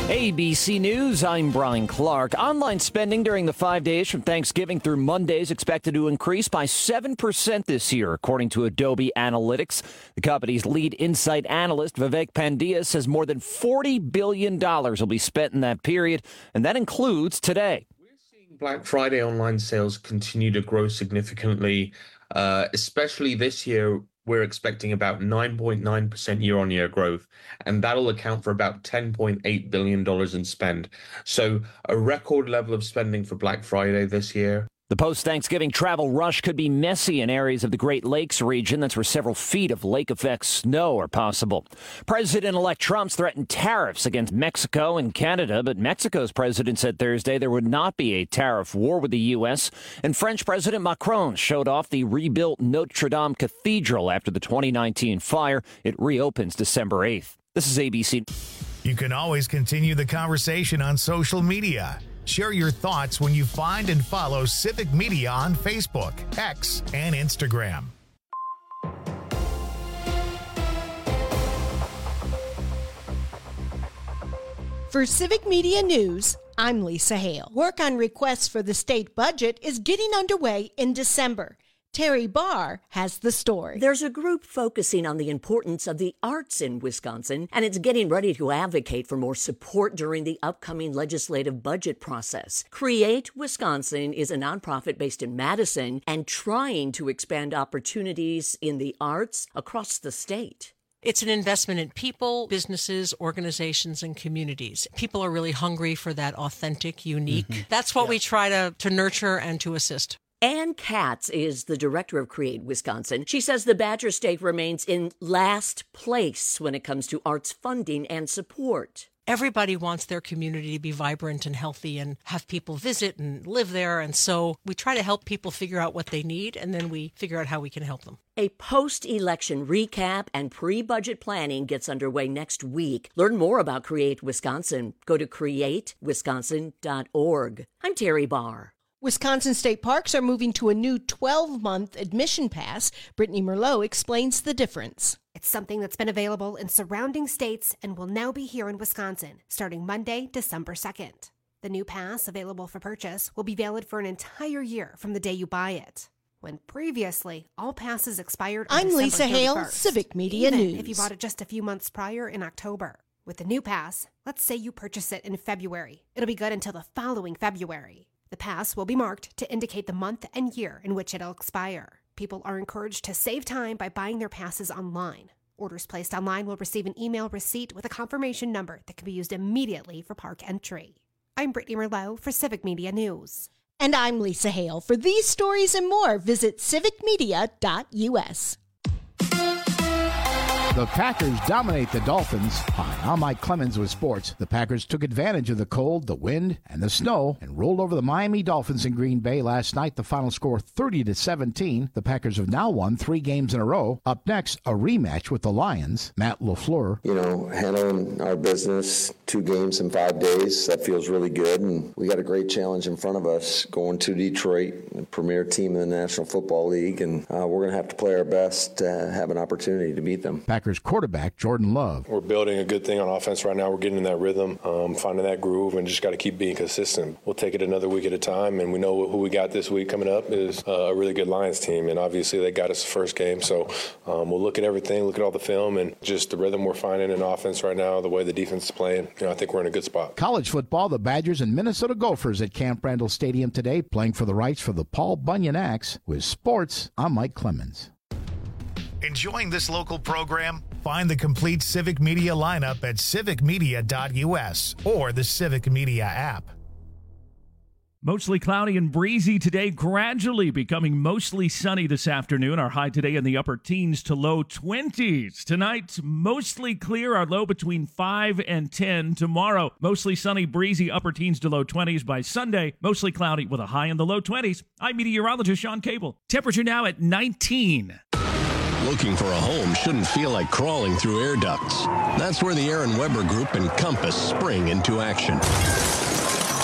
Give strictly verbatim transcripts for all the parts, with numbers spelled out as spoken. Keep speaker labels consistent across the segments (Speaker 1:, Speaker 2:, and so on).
Speaker 1: A B C News, I'm Brian Clark. Online spending during the five days from Thanksgiving through Monday is expected to increase by seven percent this year, according to Adobe Analytics. The company's lead insight analyst, Vivek Pandya, says more than forty billion dollars will be spent in that period, and that includes today.
Speaker 2: We're seeing Black Friday online sales continue to grow significantly, uh, especially this year. We're expecting about nine point nine percent year-on-year growth, and that'll account for about ten point eight billion dollars in spend. So a record level of spending for Black Friday this year.
Speaker 1: The post-Thanksgiving travel rush could be messy in areas of the Great Lakes region. That's where several feet of lake-effect snow are possible. President-elect Trump's threatened tariffs against Mexico and Canada, but Mexico's president said Thursday there would not be a tariff war with the U S. And French President Macron showed off the rebuilt Notre Dame Cathedral after the twenty nineteen fire. It reopens December eighth. This is A B C.
Speaker 3: You can always continue the conversation on social media. Share your thoughts when you find and follow Civic Media on Facebook, X, and Instagram.
Speaker 4: For Civic Media News, I'm Lisa Hale. Work on requests for the state budget is getting underway in December. Terry Barr has the story.
Speaker 5: There's a group focusing on the importance of the arts in Wisconsin, and it's getting ready to advocate for more support during the upcoming legislative budget process. Create Wisconsin is a nonprofit based in Madison and trying to expand opportunities in the arts across the state.
Speaker 6: It's an investment in people, businesses, organizations, and communities. People are really hungry for that authentic, unique. Mm-hmm. That's what yeah. we try to, to nurture and to assist.
Speaker 5: Ann Katz is the director of Create Wisconsin. She says the Badger State remains in last place when it comes to arts funding and support.
Speaker 6: Everybody wants their community to be vibrant and healthy and have people visit and live there. And so we try to help people figure out what they need, and then we figure out how we can help them.
Speaker 5: A post-election recap and pre-budget planning gets underway next week. Learn more about Create Wisconsin. Go to create wisconsin dot org. I'm Terry Barr.
Speaker 4: Wisconsin State Parks are moving to a new twelve-month admission pass. Brittany Merlot explains the difference.
Speaker 7: It's something that's been available in surrounding states and will now be here in Wisconsin, starting Monday, December second. The new pass, available for purchase, will be valid for an entire year from the day you buy it. When previously, all passes expired on
Speaker 4: I'm
Speaker 7: December
Speaker 4: Lisa Hale,
Speaker 7: thirty-first,
Speaker 4: Civic Media
Speaker 7: even
Speaker 4: News.
Speaker 7: if you bought it just a few months prior in October. With the new pass, let's say you purchase it in February. It'll be good until the following February. The pass will be marked to indicate the month and year in which it'll expire. People are encouraged to save time by buying their passes online. Orders placed online will receive an email receipt with a confirmation number that can be used immediately for park entry. I'm Brittany Merlot for Civic Media News.
Speaker 4: And I'm Lisa Hale. For these stories and more, visit civic media dot u s.
Speaker 8: The Packers dominate the Dolphins. Hi, I'm Mike Clemens with sports. The Packers took advantage of the cold, the wind, and the snow and rolled over the Miami Dolphins in Green Bay last night. The final score thirty to seventeen. The Packers have now won three games in a row. Up next, a rematch with the Lions. Matt LaFleur.
Speaker 9: You know, handling our business, two games in five days, that feels really good. And we got a great challenge in front of us going to Detroit, the premier team in the National Football League. And uh, we're going to have to play our best to have an opportunity to beat them.
Speaker 8: Packers quarterback Jordan Love.
Speaker 10: We're building a good thing on offense right now. We're getting in that rhythm, um, finding that groove, and just got to keep being consistent. We'll take it another week at a time, and we know who we got this week coming up is uh, a really good Lions team, and obviously they got us the first game. So um, we'll look at everything, look at all the film, and just the rhythm we're finding in offense right now, the way the defense is playing. You know, I think we're in a good spot.
Speaker 8: College football, the Badgers and Minnesota Gophers at Camp Randall Stadium today, playing for the rights for the Paul Bunyan Axe. With sports, I'm Mike Clemens.
Speaker 3: Enjoying this local program? Find the complete Civic Media lineup at civic media dot u s or the Civic Media app.
Speaker 11: Mostly cloudy and breezy today, gradually becoming mostly sunny this afternoon. Our high today in the upper teens to low twenties. Tonight, mostly clear, our low between five and ten. Tomorrow, mostly sunny, breezy, upper teens to low twenties. By Sunday, mostly cloudy with a high in the low twenties. I'm meteorologist Sean Cable. Temperature now at nineteen.
Speaker 12: Looking for a home shouldn't feel like crawling through air ducts. That's where the Aaron Weber Group and Compass spring into action.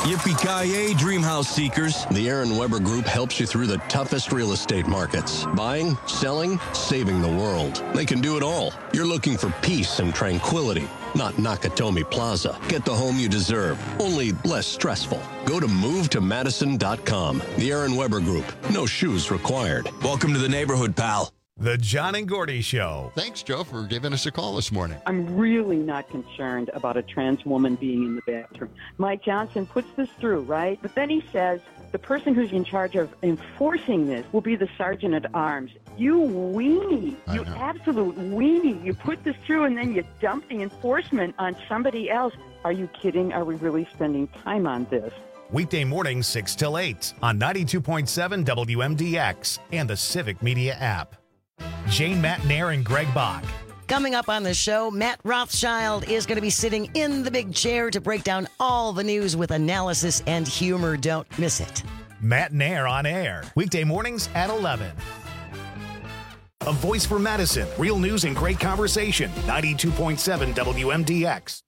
Speaker 12: Yippee-ki-yay, dream house seekers. The Aaron Weber Group helps you through the toughest real estate markets. Buying, selling, saving the world. They can do it all. You're looking for peace and tranquility, not Nakatomi Plaza. Get the home you deserve, only less stressful. Go to move to madison dot com. The Aaron Weber Group. No shoes required. Welcome to the neighborhood, pal.
Speaker 3: The John and Gordy Show.
Speaker 13: Thanks, Joe, for giving us a call this morning.
Speaker 14: I'm really not concerned about a trans woman being in the bathroom. Mike Johnson puts this through, right? But then he says the person who's in charge of enforcing this will be the sergeant at arms. You weenie. You absolute weenie. You put this through and then you dump the enforcement on somebody else. Are you kidding? Are we really spending time on this?
Speaker 3: Weekday mornings, six till eight on ninety-two point seven W M D X and the Civic Media app. Jane Matnair and Greg Bach.
Speaker 15: Coming up on the show, Matt Rothschild is going to be sitting in the big chair to break down all the news with analysis and humor. Don't miss it.
Speaker 3: Matt Nair on air. Weekday mornings at eleven. A voice for Madison. Real news and great conversation. ninety-two point seven W M D X.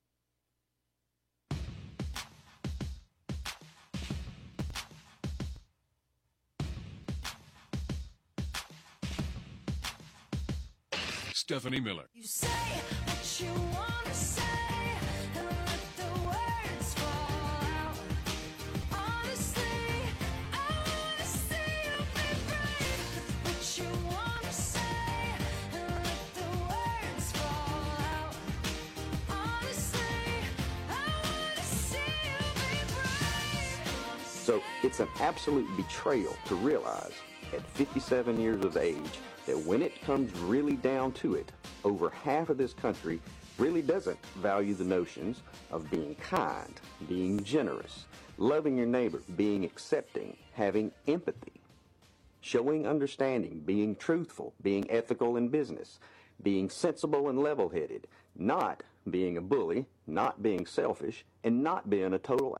Speaker 16: Stephanie Miller.
Speaker 17: You say what you want to say, and let the words fall out. Honestly, I want to see you be brave. What you want to say, and let the words fall out. Honestly, I want to see you be brave.
Speaker 18: So it's an absolute betrayal to realize at fifty-seven years of age that when it comes really down to it, over half of this country really doesn't value the notions of being kind, being generous, loving your neighbor, being accepting, having empathy, showing understanding, being truthful, being ethical in business, being sensible and level-headed, not being a bully, not being selfish, and not being a total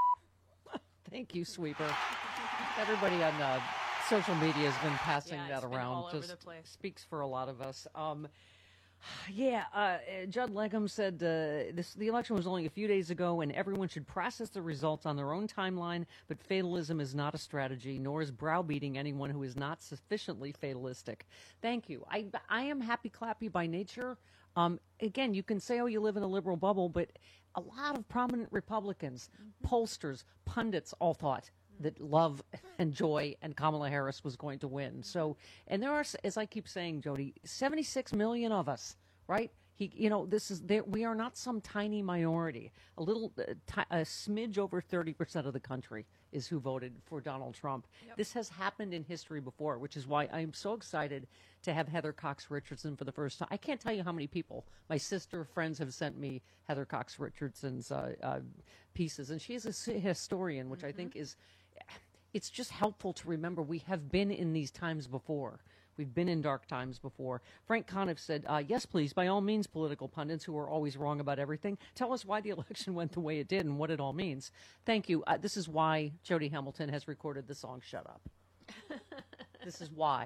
Speaker 19: Thank you, Sweeper. Everybody on uh, social media has been passing
Speaker 6: Yeah,
Speaker 19: that
Speaker 6: it's been
Speaker 19: around.
Speaker 6: all over
Speaker 19: Just
Speaker 6: the place.
Speaker 19: speaks for a lot of us. Um, yeah, uh, Judd Legum said uh, this, the election was only a few days ago, and everyone should process the results on their own timeline. But fatalism is not a strategy, nor is browbeating anyone who is not sufficiently fatalistic. Thank you. I I am happy clappy by nature. Um, again, you can say, oh, you live in a liberal bubble, but a lot of prominent Republicans, mm-hmm. pollsters, pundits all thought that Love and Joy and Kamala Harris was going to win. So, and there are, as I keep saying, Jody, seventy-six million of us, right? He, you know, this is there. We are not some tiny minority. A little, uh, t- a smidge over thirty percent of the country is who voted for Donald Trump. Yep. This has happened in history before, which is why I'm so excited to have Heather Cox Richardson for the first time. I can't tell you how many people, my sister, friends, have sent me Heather Cox Richardson's uh, uh, pieces, and she is a historian, which mm-hmm. I think is. It's just helpful to remember we have been in these times before. We've been in dark times before. Frank Conniff said, uh, yes, please, by all means, political pundits who are always wrong about everything, tell us why the election went the way it did and what it all means. Thank you. Uh, this is why Jody Hamilton has recorded the song Shut Up. This is why.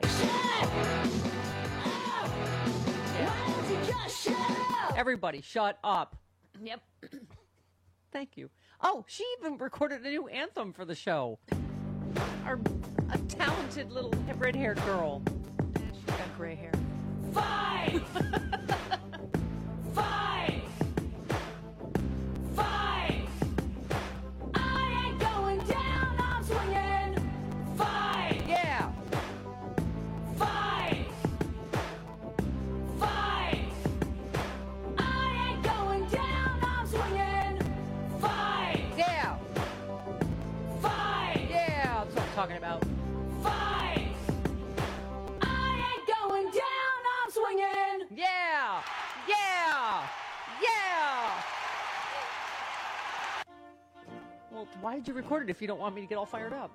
Speaker 19: Yeah. Everybody, shut up. Yep. Thank you. Oh, she even recorded a new anthem for the show. Our a talented little red-haired girl.
Speaker 6: She's got gray hair.
Speaker 17: Fight! Fight! Fight! I ain't going down, I'm swinging. Fight!
Speaker 19: Yeah!
Speaker 17: Fight! Fight! I ain't going down, I'm swinging. Fight!
Speaker 19: Yeah!
Speaker 17: Fight!
Speaker 19: Yeah! That's what I'm talking about.
Speaker 17: Fight! I ain't going down, I'm swinging.
Speaker 19: Yeah! Yeah! Yeah! Well, why did you record it if you don't want me to get all fired up?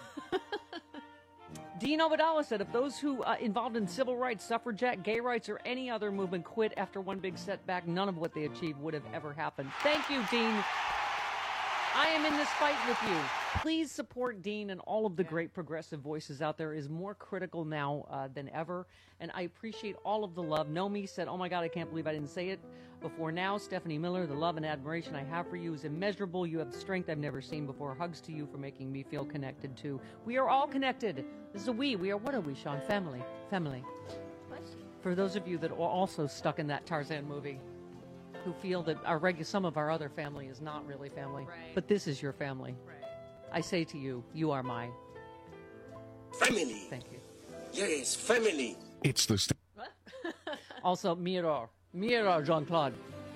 Speaker 19: Dean Obadala said, if those who uh, involved in civil rights, suffragette, gay rights, or any other movement quit after one big setback, none of what they achieved would have ever happened. Thank you, Dean. I am in this fight with you. Please support Dean and all of the great progressive voices out there is more critical now uh, than ever. And I appreciate all of the love. Nomi said, oh my God, I can't believe I didn't say it before now. Stephanie Miller, the love and admiration I have for you is immeasurable. You have the strength I've never seen before. Hugs to you for making me feel connected too. We are all connected. This is a we. We are, what are we, Sean? Family. Family. For those of you that are also stuck in that Tarzan movie, who feel that our regu- some of our other family is not really family,
Speaker 16: Right.
Speaker 19: but this is your family.
Speaker 16: Right.
Speaker 19: I say to you, you are my
Speaker 20: family.
Speaker 19: Thank you.
Speaker 20: Yes, family.
Speaker 13: It's the. St-
Speaker 19: Also, Mirror. Mirror, Jean-Claude.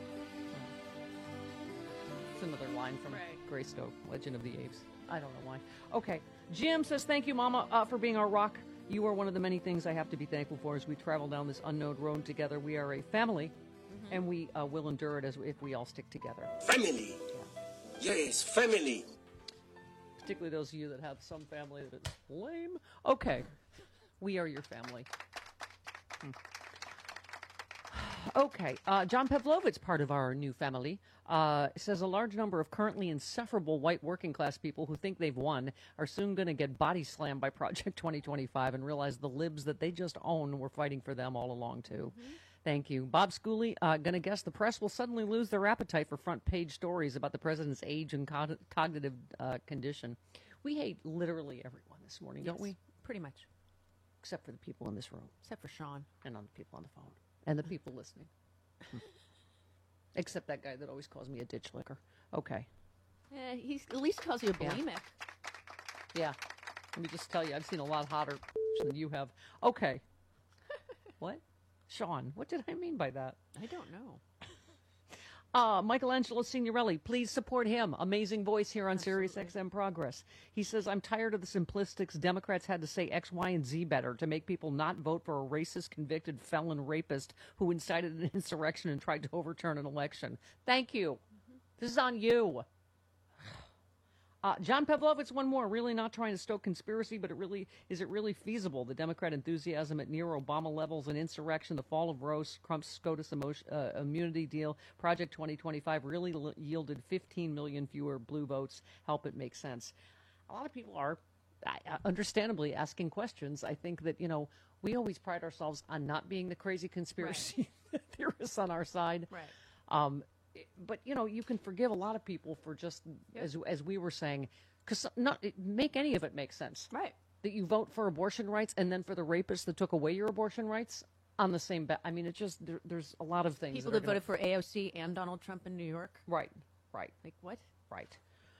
Speaker 19: It's another line from Greystoke, Legend of the Apes. I don't know why. Okay. Jim says, thank you, Mama, uh, for being our rock. You are one of the many things I have to be thankful for as we travel down this unknown road together. We are a family, and we uh, will endure it as if we all stick together.
Speaker 20: Family. Yes, family.
Speaker 19: Particularly those of you that have some family that is lame. Okay. We are your family. Hmm. Okay. Uh, John Pavlovitz, part of our new family, uh, says a large number of currently insufferable white working class people who think they've won are soon going to get body slammed by Project twenty twenty-five and realize the libs that they just own were fighting for them all along, too. Mm-hmm. Thank you. Bob Schooley, uh, going to guess the press will suddenly lose their appetite for front page stories about the president's age and co- cognitive uh, condition. We hate literally everyone this morning, don't
Speaker 16: Yes,
Speaker 19: we?
Speaker 16: Pretty much.
Speaker 19: Except for the people in this room.
Speaker 16: Except for Sean.
Speaker 19: And on the people on the phone. And the people listening. Except that guy that always calls me a ditch licker. Okay.
Speaker 16: Eh, he at least calls you a
Speaker 19: Yeah.
Speaker 16: bulimic.
Speaker 19: Yeah. Let me just tell you, I've seen a lot hotter than you have. Okay. What? Sean, what did I mean by that?
Speaker 16: I don't know.
Speaker 19: Uh, Michelangelo Signorelli, please support him. Amazing voice here on Sirius X M Progress. He says, I'm tired of the simplistics Democrats had to say X, Y, and Z better to make people not vote for a racist, convicted felon rapist who incited an insurrection and tried to overturn an election. Thank you. Mm-hmm. This is on you. Uh, John Pavlovitz, one more. Really not trying to stoke conspiracy, but it really is it really feasible? The Democrat enthusiasm at near Obama levels, an insurrection, the fall of Rose, Trump's SCOTUS emotion, uh, immunity deal, Project twenty twenty-five really l- yielded fifteen million fewer blue votes. Help it make sense. A lot of people are, uh, understandably, asking questions. I think that, you know, we always pride ourselves on not being the crazy conspiracy right. theorists on our side.
Speaker 16: Right.
Speaker 19: Um, But, you know, you can forgive a lot of people for just, yep. as as we were saying, because not make any of it make sense.
Speaker 16: Right.
Speaker 19: That you vote for abortion rights and then for the rapists that took away your abortion rights on the same bet. I mean, it just, there, there's a lot of things.
Speaker 16: People
Speaker 19: that,
Speaker 16: that voted gonna... for A O C and Donald Trump in New York.
Speaker 19: Right, right.
Speaker 16: Like what?
Speaker 19: Right.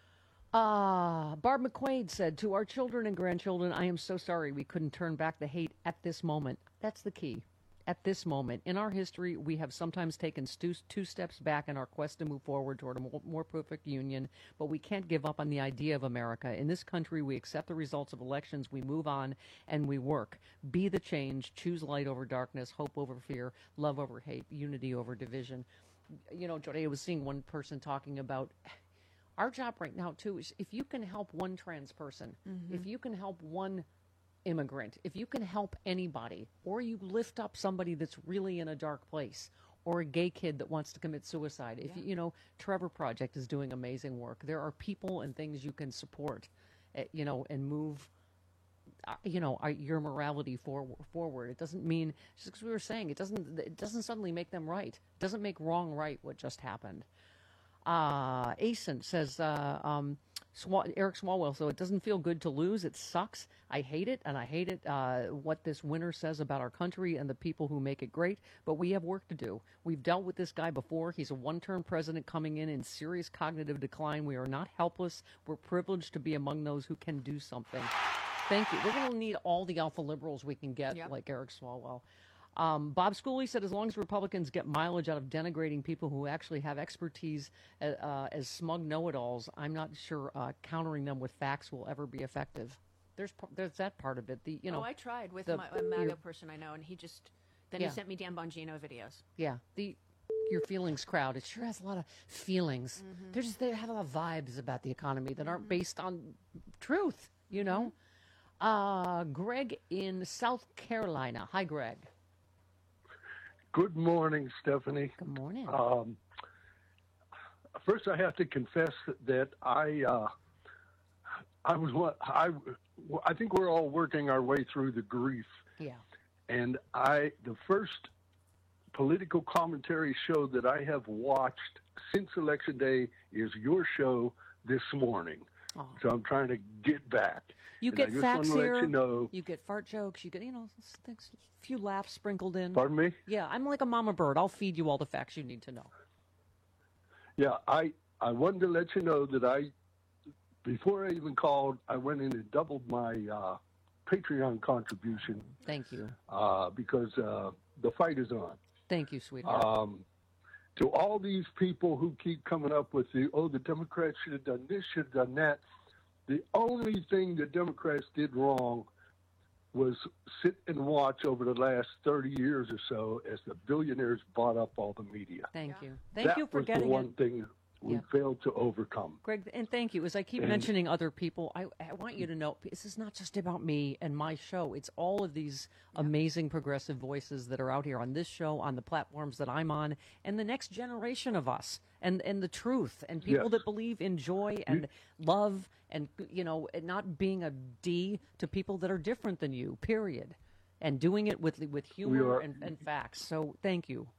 Speaker 19: Uh, Barb McQuaid said, to our children and grandchildren, I am so sorry we couldn't turn back the hate at this moment. That's the key. At this moment in our history, we have sometimes taken stu- two steps back in our quest to move forward toward a more, more perfect union, but we can't give up on the idea of America. In this country, we accept the results of elections, we move on, and we work. Be the change, choose light over darkness, hope over fear, love over hate, unity over division. You know, Jody, I was seeing one person talking about our job right now, too, is if you can help one trans person, mm-hmm. if you can help one immigrant, if you can help anybody, or you lift up somebody that's really in a dark place, or a gay kid that wants to commit suicide, if yeah. you, you know, Trevor Project is doing amazing work. There are people and things you can support, uh, you know, and move, uh, you know, uh, your morality for, forward. It doesn't mean, just because we were saying, it doesn't, it doesn't suddenly make them right. It doesn't make wrong right what just happened. Uh, Asen says, uh, um, Sw- Eric Swalwell, so it doesn't feel good to lose. It sucks. I hate it, and I hate it, uh, what this winner says about our country and the people who make it great, but we have work to do. We've dealt with this guy before. He's a one-term president coming in in serious cognitive decline. We are not helpless. We're privileged to be among those who can do something. Thank you. We're going to need all the alpha liberals we can get, yep. like Eric Swalwell. Um, Bob Schooley said, as long as Republicans get mileage out of denigrating people who actually have expertise uh, uh, as smug know-it-alls, I'm not sure uh, countering them with facts will ever be effective. There's there's that part of it. The you know.
Speaker 16: Oh, I tried with
Speaker 19: the,
Speaker 16: my, a MAGA
Speaker 19: your,
Speaker 16: person I know, and he just then
Speaker 19: yeah.
Speaker 16: he sent me Dan Bongino videos.
Speaker 19: Yeah, the your feelings crowd. It sure has a lot of feelings. Mm-hmm. They're just they have a lot of vibes about the economy that aren't mm-hmm. based on truth. You know. Mm-hmm. Uh, Greg in South Carolina. Hi, Greg.
Speaker 21: Good morning, Stephanie.
Speaker 19: Good morning.
Speaker 21: Um, first I have to confess that I, uh, I was what I, I think we're all working our way through the grief.
Speaker 19: Yeah.
Speaker 21: And I, the first political commentary show that I have watched since Election Day is your show this morning.
Speaker 19: Oh.
Speaker 21: So I'm trying to get back.
Speaker 19: You
Speaker 21: And
Speaker 19: get
Speaker 21: I just
Speaker 19: facts
Speaker 21: wanna
Speaker 19: here.
Speaker 21: Let you know.
Speaker 19: You get fart jokes. You get, you know, a few laughs sprinkled in.
Speaker 21: Pardon me?
Speaker 19: Yeah, I'm like a mama bird. I'll feed you all the facts you need to know.
Speaker 21: Yeah, I, I wanted to let you know that I, before I even called, I went in and doubled my uh, Patreon contribution.
Speaker 19: Thank you.
Speaker 21: Uh, because uh, the fight is on.
Speaker 19: Thank you, sweetheart.
Speaker 21: Um, to all these people who keep coming up with the, oh, the Democrats should have done this, should have done that. The only thing the Democrats did wrong was sit and watch over the last thirty years or so as the billionaires bought up all the media.
Speaker 19: Thank you. Thank
Speaker 21: that
Speaker 19: you for
Speaker 21: was
Speaker 19: getting
Speaker 21: the one
Speaker 19: it.
Speaker 21: thing we
Speaker 19: Yeah.
Speaker 21: failed to overcome.
Speaker 19: Greg, and thank you. As I keep
Speaker 21: And-
Speaker 19: mentioning other people, I, I want you to know this is not just about me and my show. It's all of these amazing progressive voices that are out here on this show, on the platforms that I'm on, and the next generation of us, and, and the truth, and people
Speaker 21: Yes.
Speaker 19: that believe in joy and love, and you know, and not being a D to people that are different than you. Period. And doing it with with humor
Speaker 21: are-
Speaker 19: and, and facts. So thank you.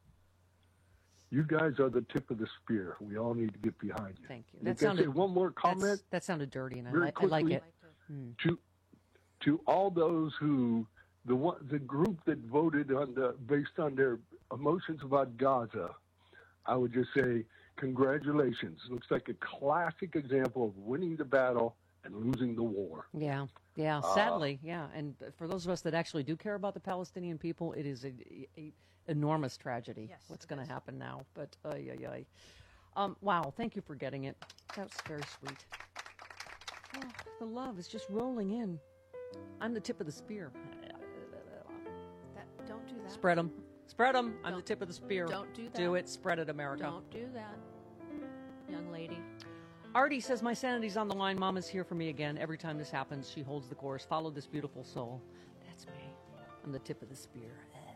Speaker 21: You guys are the tip of the spear. We all need to get behind you.
Speaker 19: Thank you.
Speaker 21: And
Speaker 19: That
Speaker 21: can I say
Speaker 19: sounded
Speaker 21: one more
Speaker 19: that's-
Speaker 21: comment.
Speaker 19: That sounded dirty, and I,
Speaker 21: Very
Speaker 19: li- I like
Speaker 21: quickly.
Speaker 19: it. Hmm.
Speaker 21: to to all those who the one the group that voted on the based on their emotions about Gaza, I would just say congratulations. Looks like a classic example of winning the battle and losing the war.
Speaker 19: Yeah, yeah.
Speaker 21: Uh,
Speaker 19: Sadly, yeah. And for those of us that actually do care about the Palestinian people, it is a, a, a enormous tragedy.
Speaker 16: Yes,
Speaker 19: what's going to happen now? But ay ay ay. Um, wow. Thank you for getting it. That's very sweet. Oh, the love is just rolling in. I'm the tip of the spear.
Speaker 16: That, don't do that.
Speaker 19: Spread them. Spread them. I'm the
Speaker 16: Don't-
Speaker 19: tip of the spear.
Speaker 16: Don't do that.
Speaker 19: Do it. Spread it, America.
Speaker 16: Don't do that, young lady.
Speaker 19: Artie says, my sanity's on the line. Mama's here for me again. Every time this happens, she holds the course. Follow this beautiful soul. That's me. I'm the tip of the spear.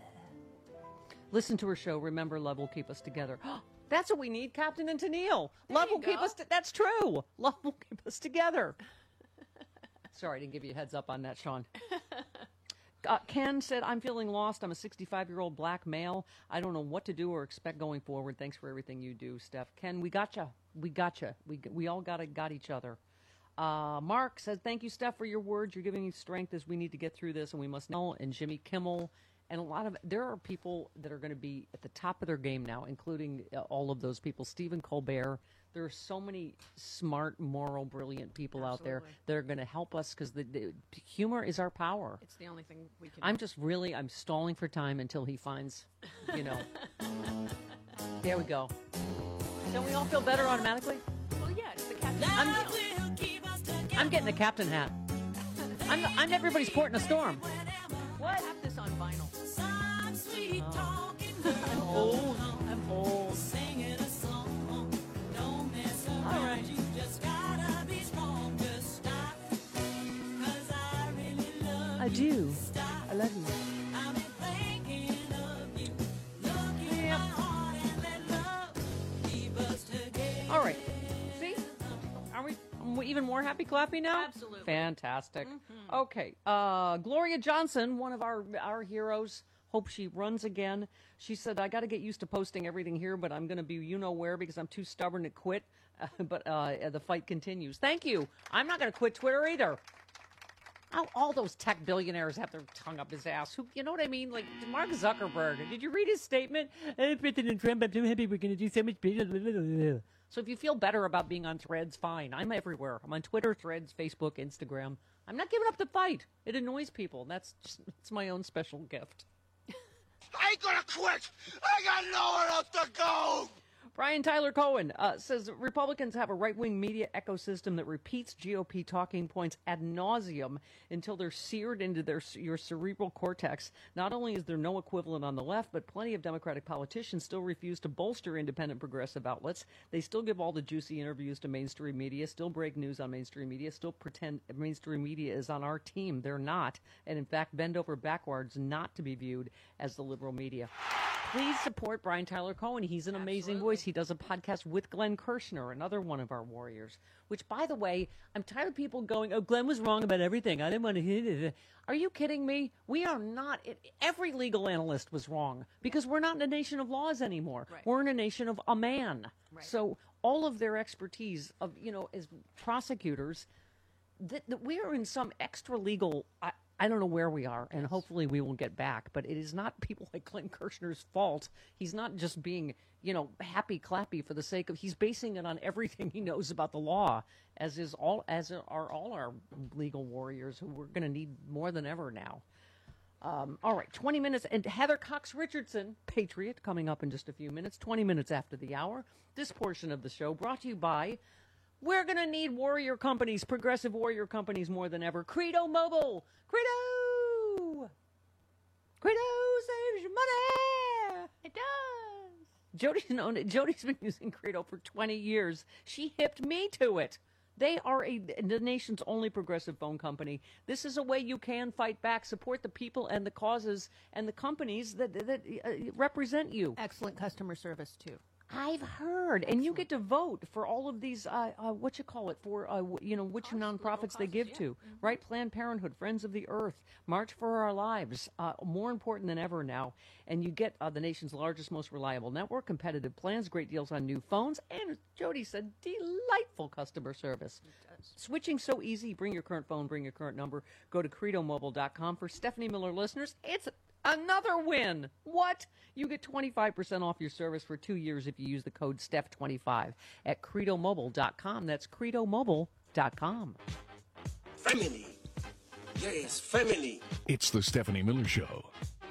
Speaker 19: Listen to her show. Remember, love will keep us together. That's what we need, Captain and Tennille. Love will keep us. To- that's true. Love will keep us together. Sorry, I didn't give you a heads up on that, Sean. Uh, Ken said, I'm feeling lost. I'm a sixty-five-year-old black male. I don't know what to do or expect going forward. Thanks for everything you do, Steph. Ken, we gotcha. We gotcha. We we all got got each other. Uh, Mark says, thank you, Steph, for your words. You're giving me strength as we need to get through this, and we must know. And Jimmy Kimmel. And a lot of, there are people that are going to be at the top of their game now, including uh, all of those people. Stephen Colbert. There are so many smart, moral, brilliant people out there
Speaker 16: Absolutely.
Speaker 19: that are going to help us because the, the humor is our power.
Speaker 16: It's the only thing we can.
Speaker 19: I'm just really, I'm stalling for time until he finds, you know. There we go. Don't we all feel better automatically?
Speaker 16: Well, yeah, it's the captain.
Speaker 19: I'm, I'm getting a captain hat. I'm, I'm everybody's port in a storm.
Speaker 16: What? I have this on vinyl.
Speaker 19: Oh. I'm old. I'm old. All right. I do. I love you. All right. See? Are we, are we even more happy clappy now?
Speaker 16: Absolutely.
Speaker 19: Fantastic. Okay. Uh, Gloria Johnson, one of our our heroes. Hope she runs again. She said, I got to get used to posting everything here, but I'm going to be you know where because I'm too stubborn to quit. Uh, but uh, the fight continues. Thank you. I'm not going to quit Twitter either. All, all those tech billionaires have their tongue up his ass. Who, you know what I mean? Like Mark Zuckerberg. Did you read his statement? Hey, President Trump, I'm so happy we're going to do so much better. So if you feel better about being on Threads, fine. I'm everywhere. I'm on Twitter, Threads, Facebook, Instagram. I'm not giving up the fight. It annoys people. That's just, it's my own special gift.
Speaker 20: I ain't gonna quit. I got nowhere else to go.
Speaker 19: Brian Tyler Cohen uh, says Republicans have a right-wing media ecosystem that repeats G O P talking points ad nauseum until they're seared into their your cerebral cortex. Not only is there no equivalent on the left, but plenty of Democratic politicians still refuse to bolster independent progressive outlets. They still give all the juicy interviews to mainstream media, still break news on mainstream media, still pretend mainstream media is on our team. They're not, and in fact bend over backwards not to be viewed as the liberal media. please support Brian Tyler Cohen. He's an amazing voice. He does a podcast with Glenn Kirshner, another one of our warriors. Which, by the way, I'm tired of people going, oh, Glenn was wrong about everything. I didn't want to hit it. Are you kidding me? We are not. It, every legal analyst was wrong because we're not in a nation of laws anymore. Right. We're in a nation of a man. Right. So all of their expertise of, you know, as prosecutors, that, that we are in some extra legal. I, I don't know where we are, and hopefully we will get back. But it is not people like Glenn Kirshner's fault. He's not just being, you know, happy clappy for the sake of. He's basing it on everything he knows about the law, as is all as are all our legal warriors, who we're going to need more than ever now. Um, all right, twenty minutes, and Heather Cox Richardson, Patriot, coming up in just a few minutes. Twenty minutes after the hour. This portion of the show brought to you by. We're going to need warrior companies, progressive warrior companies more than ever. Credo Mobile. Credo. Credo saves your money. It does. Jody's known it. Jody's been using Credo for twenty years. She hipped me to it. They are a, the nation's only progressive phone company. This is a way you can fight back, support the people and the causes and the companies that, that uh, represent you.
Speaker 16: Excellent customer service, too.
Speaker 19: I've heard, and you get to vote for all of these. Uh, uh, what you call it for? Uh, you know which nonprofits they give to, right? Planned Parenthood, Friends of the Earth, March for Our Lives. Uh, more important than ever now, and you get uh, the nation's largest, most reliable network, competitive plans, great deals on new phones, and as Jody said, delightful customer service. Switching so easy. Bring your current phone. Bring your current number. Go to credo mobile dot com. For Stephanie Miller listeners, it's another win. What? You get twenty-five percent off your service for two years if you use the code Steph twenty-five at credo mobile dot com. That's credo mobile dot com.
Speaker 20: Family. Yes, family.
Speaker 2: It's the Stephanie Miller Show.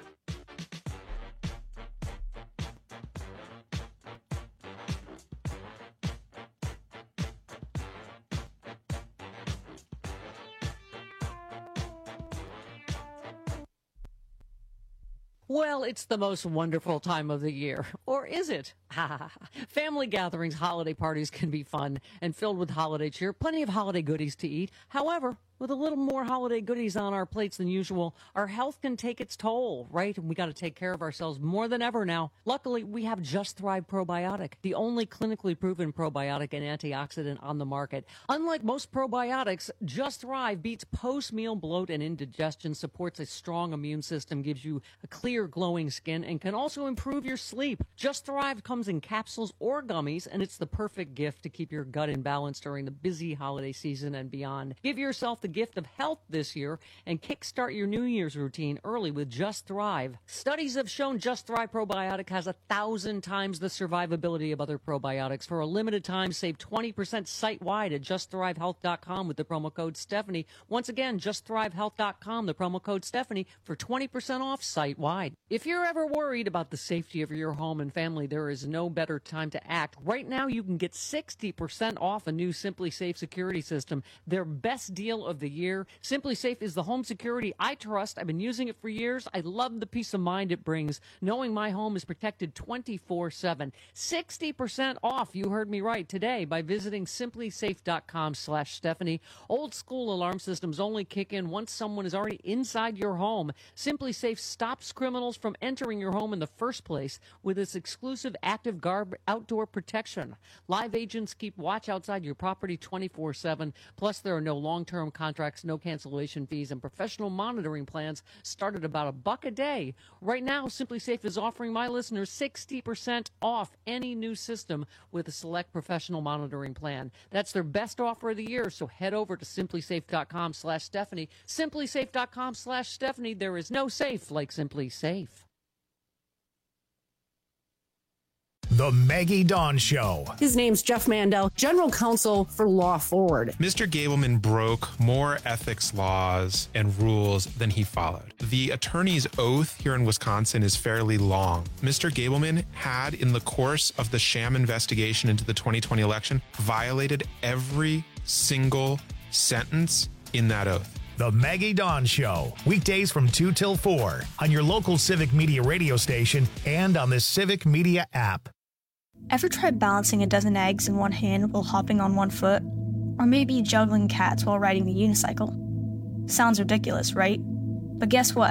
Speaker 19: Well, it's the most wonderful time of the year. Or is it? Family gatherings, holiday parties can be fun and filled with holiday cheer. Plenty of holiday goodies to eat. However, with a little more holiday goodies on our plates than usual, our health can take its toll, right? And we got to take care of ourselves more than ever now. Luckily, we have Just Thrive Probiotic, the only clinically proven probiotic and antioxidant on the market. Unlike most probiotics, Just Thrive beats post-meal bloat and indigestion, supports a strong immune system, gives you a clear, glowing skin, and can also improve your sleep. Just Thrive comes in capsules or gummies, and it's the perfect gift to keep your gut in balance during the busy holiday season and beyond. Give yourself the gift of health this year and kickstart your New Year's routine early with Just Thrive. Studies have shown Just Thrive Probiotic has a thousand times the survivability of other probiotics. For a limited time, save twenty percent site-wide at just thrive health dot com with the promo code Stephanie. Once again, just thrive health dot com, the promo code Stephanie, for twenty percent off site-wide. If you're ever worried about the safety of your home and family, there is no better time to act. Right now, you can get sixty percent off a new Simply Safe security system, their best deal of the year. Simply Safe is the home security I trust. I've been using it for years. I love the peace of mind it brings, knowing my home is protected twenty-four seven. sixty percent off, you heard me right, today by visiting simply safe dot com slash Stephanie. Old school alarm systems only kick in once someone is already inside your home. Simply Safe stops criminals from entering your home in the first place with its exclusive active guard outdoor protection. Live agents keep watch outside your property twenty-four seven. Plus, there are no long-term contracts, no cancellation fees, and professional monitoring plans start at about a buck a day. Right now, Simply Safe is offering my listeners sixty percent off any new system with a select professional monitoring plan. That's their best offer of the year, so head over to simply safe dot com slash Stephanie. simply safe dot com slash Stephanie. There is no safe like Simply Safe.
Speaker 3: The Maggie Dawn Show.
Speaker 22: His name's Jeff Mandel, General Counsel for Law Forward.
Speaker 23: Mister Gableman broke more ethics laws and rules than he followed. The attorney's oath here in Wisconsin is fairly long. Mister Gableman had, in the course of the sham investigation into the twenty twenty election, violated every single sentence in that oath.
Speaker 3: The Maggie Dawn Show, weekdays from two till four on your local Civic Media radio station and on the Civic Media app.
Speaker 24: Ever tried balancing a dozen eggs in one hand while hopping on one foot? Or maybe juggling cats while riding the unicycle? Sounds ridiculous, right? But guess what?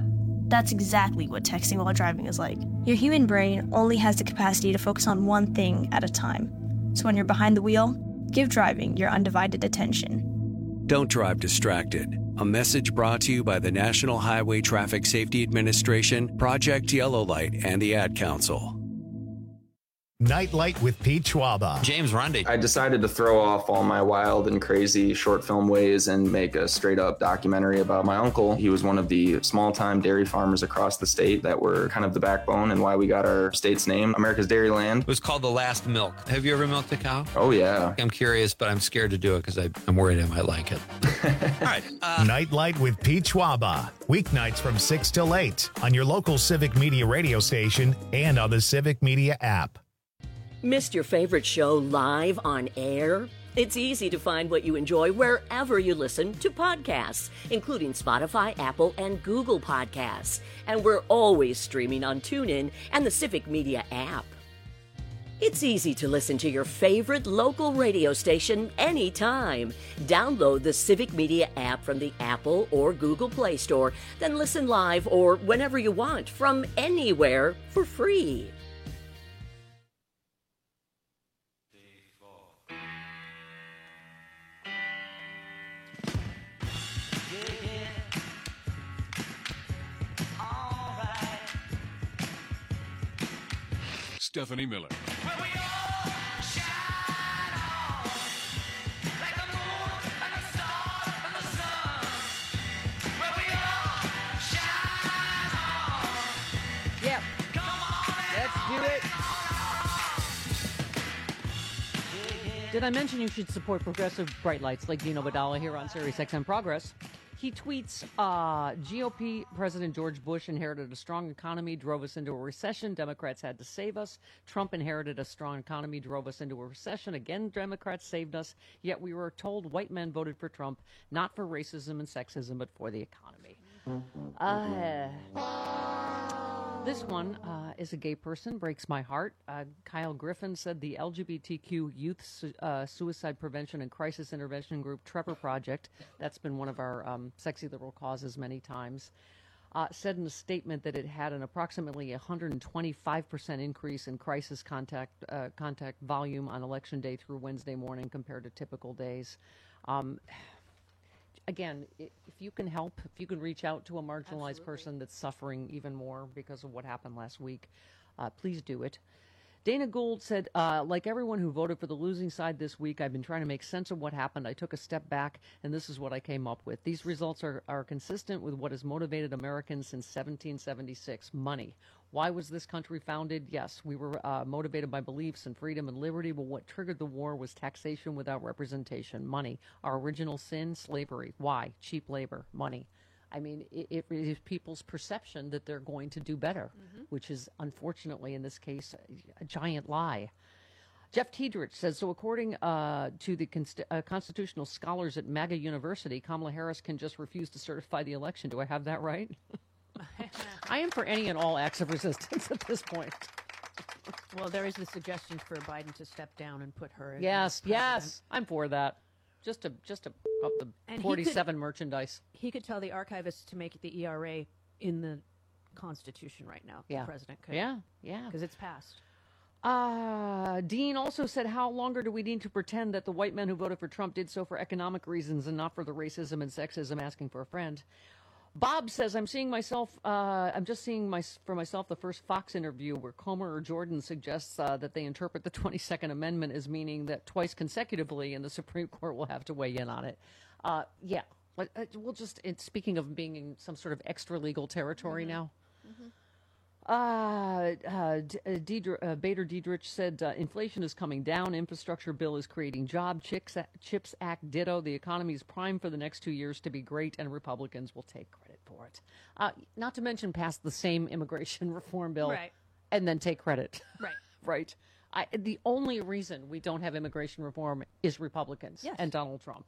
Speaker 24: That's exactly what texting while driving is like. Your human brain only has the capacity to focus on one thing at a time. So when you're behind the wheel, give driving your undivided attention.
Speaker 1: Don't drive distracted. A message brought to you by the National Highway Traffic Safety Administration, Project Yellow Light, and the Ad Council.
Speaker 3: Nightlight with Pete Schwaba.
Speaker 4: James Rundy. I decided to throw off all my wild and crazy short film ways and make a straight up documentary about my uncle. He was one of the small time dairy farmers across the state that were kind of the backbone and why we got our state's name, America's Dairyland.
Speaker 5: It was called The Last Milk. Have you ever milked a cow?
Speaker 4: Oh, yeah.
Speaker 5: I'm curious, but I'm scared to do it because I'm worried I might like it. All right. Uh,
Speaker 3: Nightlight with Pete Schwaba. Weeknights from six till eight on your local Civic Media radio station and on the Civic Media app.
Speaker 7: Missed your favorite show live on air? It's easy to find what you enjoy wherever you listen to podcasts, including Spotify, Apple, and Google Podcasts. And we're always streaming on TuneIn and the Civic Media app. It's easy to listen to your favorite local radio station anytime. Download the Civic Media app from the Apple or Google Play Store, then listen live or whenever you want from anywhere for free.
Speaker 2: Stephanie Miller.
Speaker 19: Yep. Let's do it. Did I mention you should support progressive bright lights like Dino Badala here on Sirius X M Progress? He tweets, uh, G O P President George Bush inherited a strong economy, drove us into a recession. Democrats had to save us. Trump inherited a strong economy, drove us into a recession. Again, Democrats saved us. Yet we were told white men voted for Trump, not for racism and sexism, but for the economy. Uh, this one uh, is a gay person, breaks my heart. Uh, Kyle Griffin said the L G B T Q Youth Su- uh, Suicide Prevention and Crisis Intervention Group Trevor Project, that's been one of our um, sexy liberal causes many times, uh, said in a statement that it had an approximately one hundred twenty-five percent increase in crisis contact uh, contact volume on election day through Wednesday morning compared to typical days. Um, Again, if you can help, if you can reach out to a marginalized Absolutely. person that's suffering even more because of what happened last week, uh, please do it. Dana Gould said, uh, like everyone who voted for the losing side this week, I've been trying to make sense of what happened. I took a step back, and this is what I came up with. These results are, are consistent with what has motivated Americans since seventeen seventy-six, money. Why was this country founded? Yes, we were uh, motivated by beliefs in freedom and liberty, but what triggered the war was taxation without representation, money. Our original sin, slavery. Why? Cheap labor, money. I mean, it, it is people's perception that they're going to do better, mm-hmm. which is, unfortunately, in this case, a, a giant lie. Jeff Tiedrich says, so according uh, to the const- uh, constitutional scholars at MAGA University, Kamala Harris can just refuse to certify the election. Do I have that right? I am for any and all acts of resistance at this point.
Speaker 16: Well, there is the suggestion for Biden to step down and put her.
Speaker 19: Yes, yes, I'm for that. Just to just to up the
Speaker 16: and
Speaker 19: forty-seven
Speaker 16: he could,
Speaker 19: merchandise.
Speaker 16: He could tell the archivists to make the E R A in the Constitution right now.
Speaker 19: Yeah,
Speaker 16: the president could.
Speaker 19: Yeah, yeah,
Speaker 16: because it's passed.
Speaker 19: Uh, Dean also said, how longer do we need to pretend that the white men who voted for Trump did so for economic reasons and not for the racism and sexism? Asking for a friend. Bob says, I'm seeing myself, uh, I'm just seeing my, for myself the first Fox interview where Comer or Jordan suggests uh, that they interpret the twenty-second Amendment as meaning that twice consecutively and the Supreme Court will have to weigh in on it. Uh, yeah, but, uh, we'll just, it, speaking of being in some sort of extra legal territory mm-hmm. now. Mm-hmm. Uh, uh, D- uh, Diedr- uh, Bader Diedrich said uh, inflation is coming down, infrastructure bill is creating job, Chips, Chips Act ditto, the economy is primed for the next two years to be great, and Republicans will take credit for it. Uh, not to mention pass the same immigration reform bill
Speaker 16: right.
Speaker 19: and then take credit.
Speaker 16: Right.
Speaker 19: right. I, the only reason we don't have immigration reform is Republicans
Speaker 16: yes.
Speaker 19: and Donald Trump.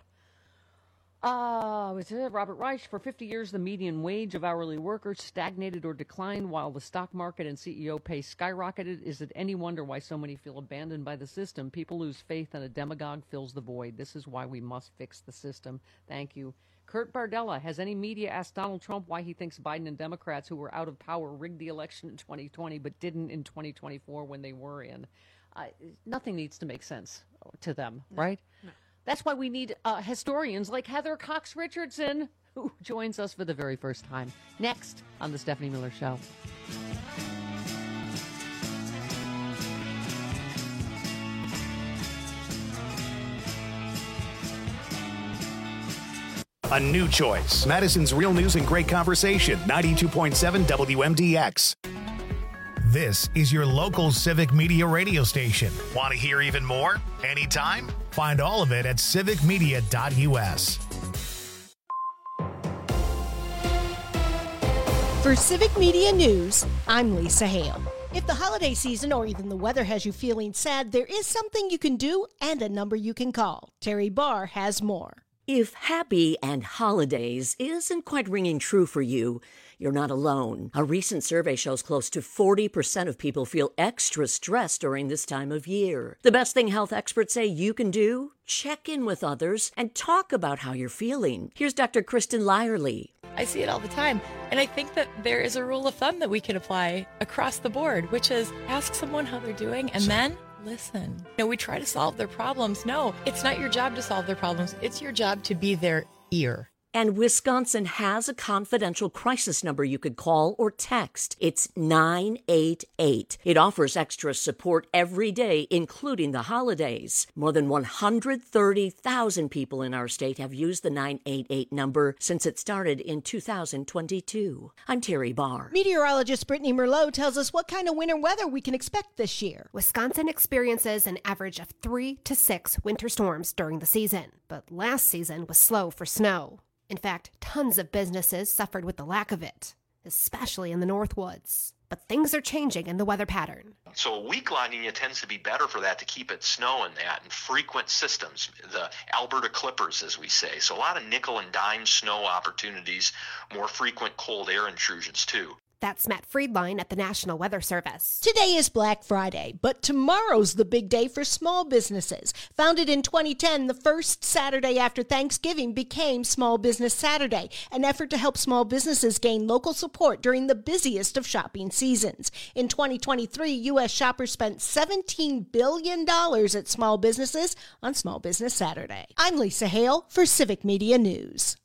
Speaker 19: Uh, Robert Reich, for fifty years, the median wage of hourly workers stagnated or declined while the stock market and C E O pay skyrocketed. Is it any wonder why so many feel abandoned by the system? People lose faith and a demagogue fills the void. This is why we must fix the system. Thank you. Kurt Bardella, has any media asked Donald Trump why he thinks Biden and Democrats who were out of power rigged the election in twenty twenty but didn't in twenty twenty-four when they were in? Uh, nothing needs to make sense to them, right?
Speaker 16: No.
Speaker 19: That's why we need uh, historians like Heather Cox Richardson, who joins us for the very first time. Next on The Stephanie Miller Show.
Speaker 3: A new choice. Madison's Real News and Great Conversation, ninety-two point seven W M D X. This is your local civic media radio station. Want to hear even more? Anytime? Find all of it at civic media dot U S.
Speaker 8: For Civic Media News, I'm Lisa Hale. If the holiday season or even the weather has you feeling sad, there is something you can do and a number you can call. Terry Barr has more.
Speaker 7: If happy and holidays isn't quite ringing true for you, you're not alone. A recent survey shows close to forty percent of people feel extra stressed during this time of year. The best thing health experts say you can do? Check in with others and talk about how you're feeling. Here's Doctor Kristen Lyerly.
Speaker 9: I see it all the time. And I think that there is a rule of thumb that we can apply across the board, which is ask someone how they're doing and then listen. You know, we try to solve their problems. No, it's not your job to solve their problems. It's your job to be their ear.
Speaker 7: And Wisconsin has a confidential crisis number you could call or text. It's nine eight eight. It offers extra support every day, including the holidays. More than one hundred thirty thousand people in our state have used the nine eight eight number since it started in two thousand twenty-two. I'm Terry Barr.
Speaker 8: Meteorologist Brittany Merlot tells us what kind of winter weather we can expect this year.
Speaker 10: Wisconsin experiences an average of three to six winter storms during the season, but last season was slow for snow. In fact, tons of businesses suffered with the lack of it, especially in the Northwoods. But things are changing in the weather pattern.
Speaker 11: So a weak La Nina tends to be better for that, to keep it snow and that, and frequent systems, the Alberta Clippers, as we say. So a lot of nickel and dime snow opportunities, more frequent cold air intrusions too.
Speaker 10: That's Matt Friedline at the National Weather Service.
Speaker 8: Today is Black Friday, but tomorrow's the big day for small businesses. Founded in twenty ten, the first Saturday after Thanksgiving became Small Business Saturday, an effort to help small businesses gain local support during the busiest of shopping seasons. In twenty twenty-three, U S shoppers spent seventeen billion dollars at small businesses on Small Business Saturday. I'm Lisa Hale for Civic Media News.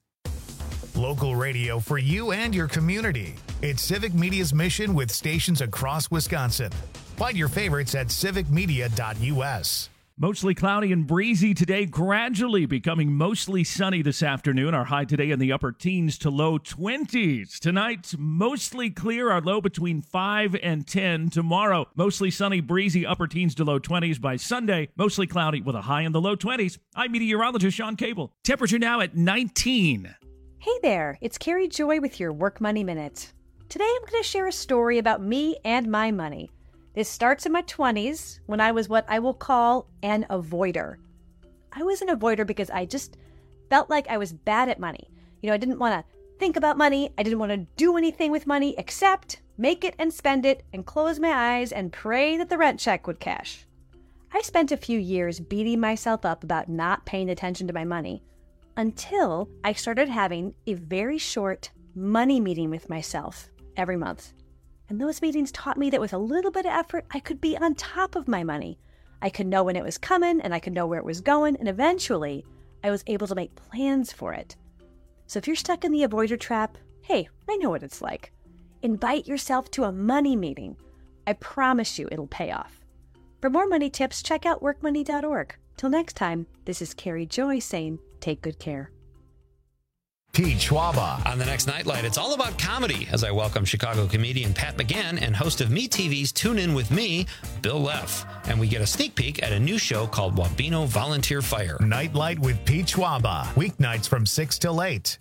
Speaker 3: Local radio for you and your community. It's Civic Media's mission with stations across Wisconsin. Find your favorites at civic media dot U S.
Speaker 25: Mostly cloudy and breezy today, gradually becoming mostly sunny this afternoon. Our high today in the upper teens to low twenties. Tonight, mostly clear, our low between five and ten. Tomorrow, mostly sunny, breezy, upper teens to low twenties. By Sunday, mostly cloudy with a high in the low twenties. I'm meteorologist Sean Cable. Temperature now at nineteen.
Speaker 26: Hey there, it's Carrie Joy with your Work Money Minute. Today I'm going to share a story about me and my money. This starts in my twenties when I was what I will call an avoider. I was an avoider because I just felt like I was bad at money. You know, I didn't want to think about money. I didn't want to do anything with money except make it and spend it and close my eyes and pray that the rent check would cash. I spent a few years beating myself up about not paying attention to my money, until I started having a very short money meeting with myself every month. And those meetings taught me that with a little bit of effort, I could be on top of my money. I could know when it was coming, and I could know where it was going, and eventually, I was able to make plans for it. So if you're stuck in the avoider trap, hey, I know what it's like. Invite yourself to a money meeting. I promise you it'll pay off. For more money tips, check out work money dot org. Till next time, this is Carrie Joy saying, take good care.
Speaker 3: Pete Schwaba.
Speaker 5: On the next Nightlight, it's all about comedy as I welcome Chicago comedian Pat McGann and host of MeTV's Tune In With Me, Bill Leff. And we get a sneak peek at a new show called Wabeno Volunteer Fire.
Speaker 3: Nightlight with Pete Schwaba. Weeknights from six till eight.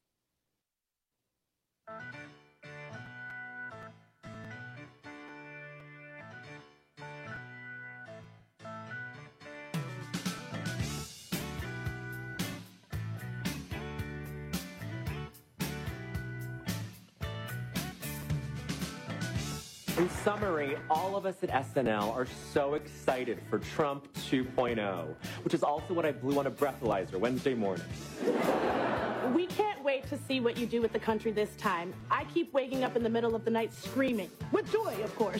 Speaker 27: In summary, all of us at S N L are so excited for Trump two point oh, which is also what I blew on a breathalyzer Wednesday morning.
Speaker 6: We can't wait to see what you do with the country this time. I keep waking up in the middle of the night screaming, with joy, of course.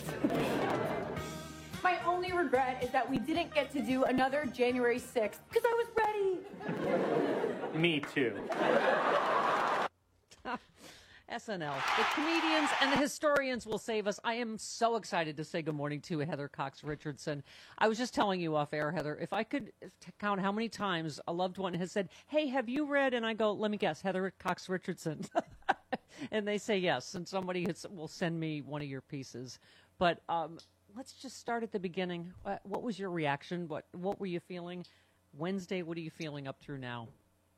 Speaker 12: My only regret is that we didn't get to do another January sixth, because I was ready.
Speaker 27: Me too.
Speaker 19: S N L. The comedians and the historians will save us. I am so excited to say good morning to Heather Cox Richardson. I was just telling you off air, Heather, if I could count how many times a loved one has said, hey, have you read? And I go, let me guess, Heather Cox Richardson. And they say yes. And somebody has, will send me one of your pieces. But um, let's just start at the beginning. Uh, what was your reaction? What, what were you feeling? Wednesday, what are you feeling up through now?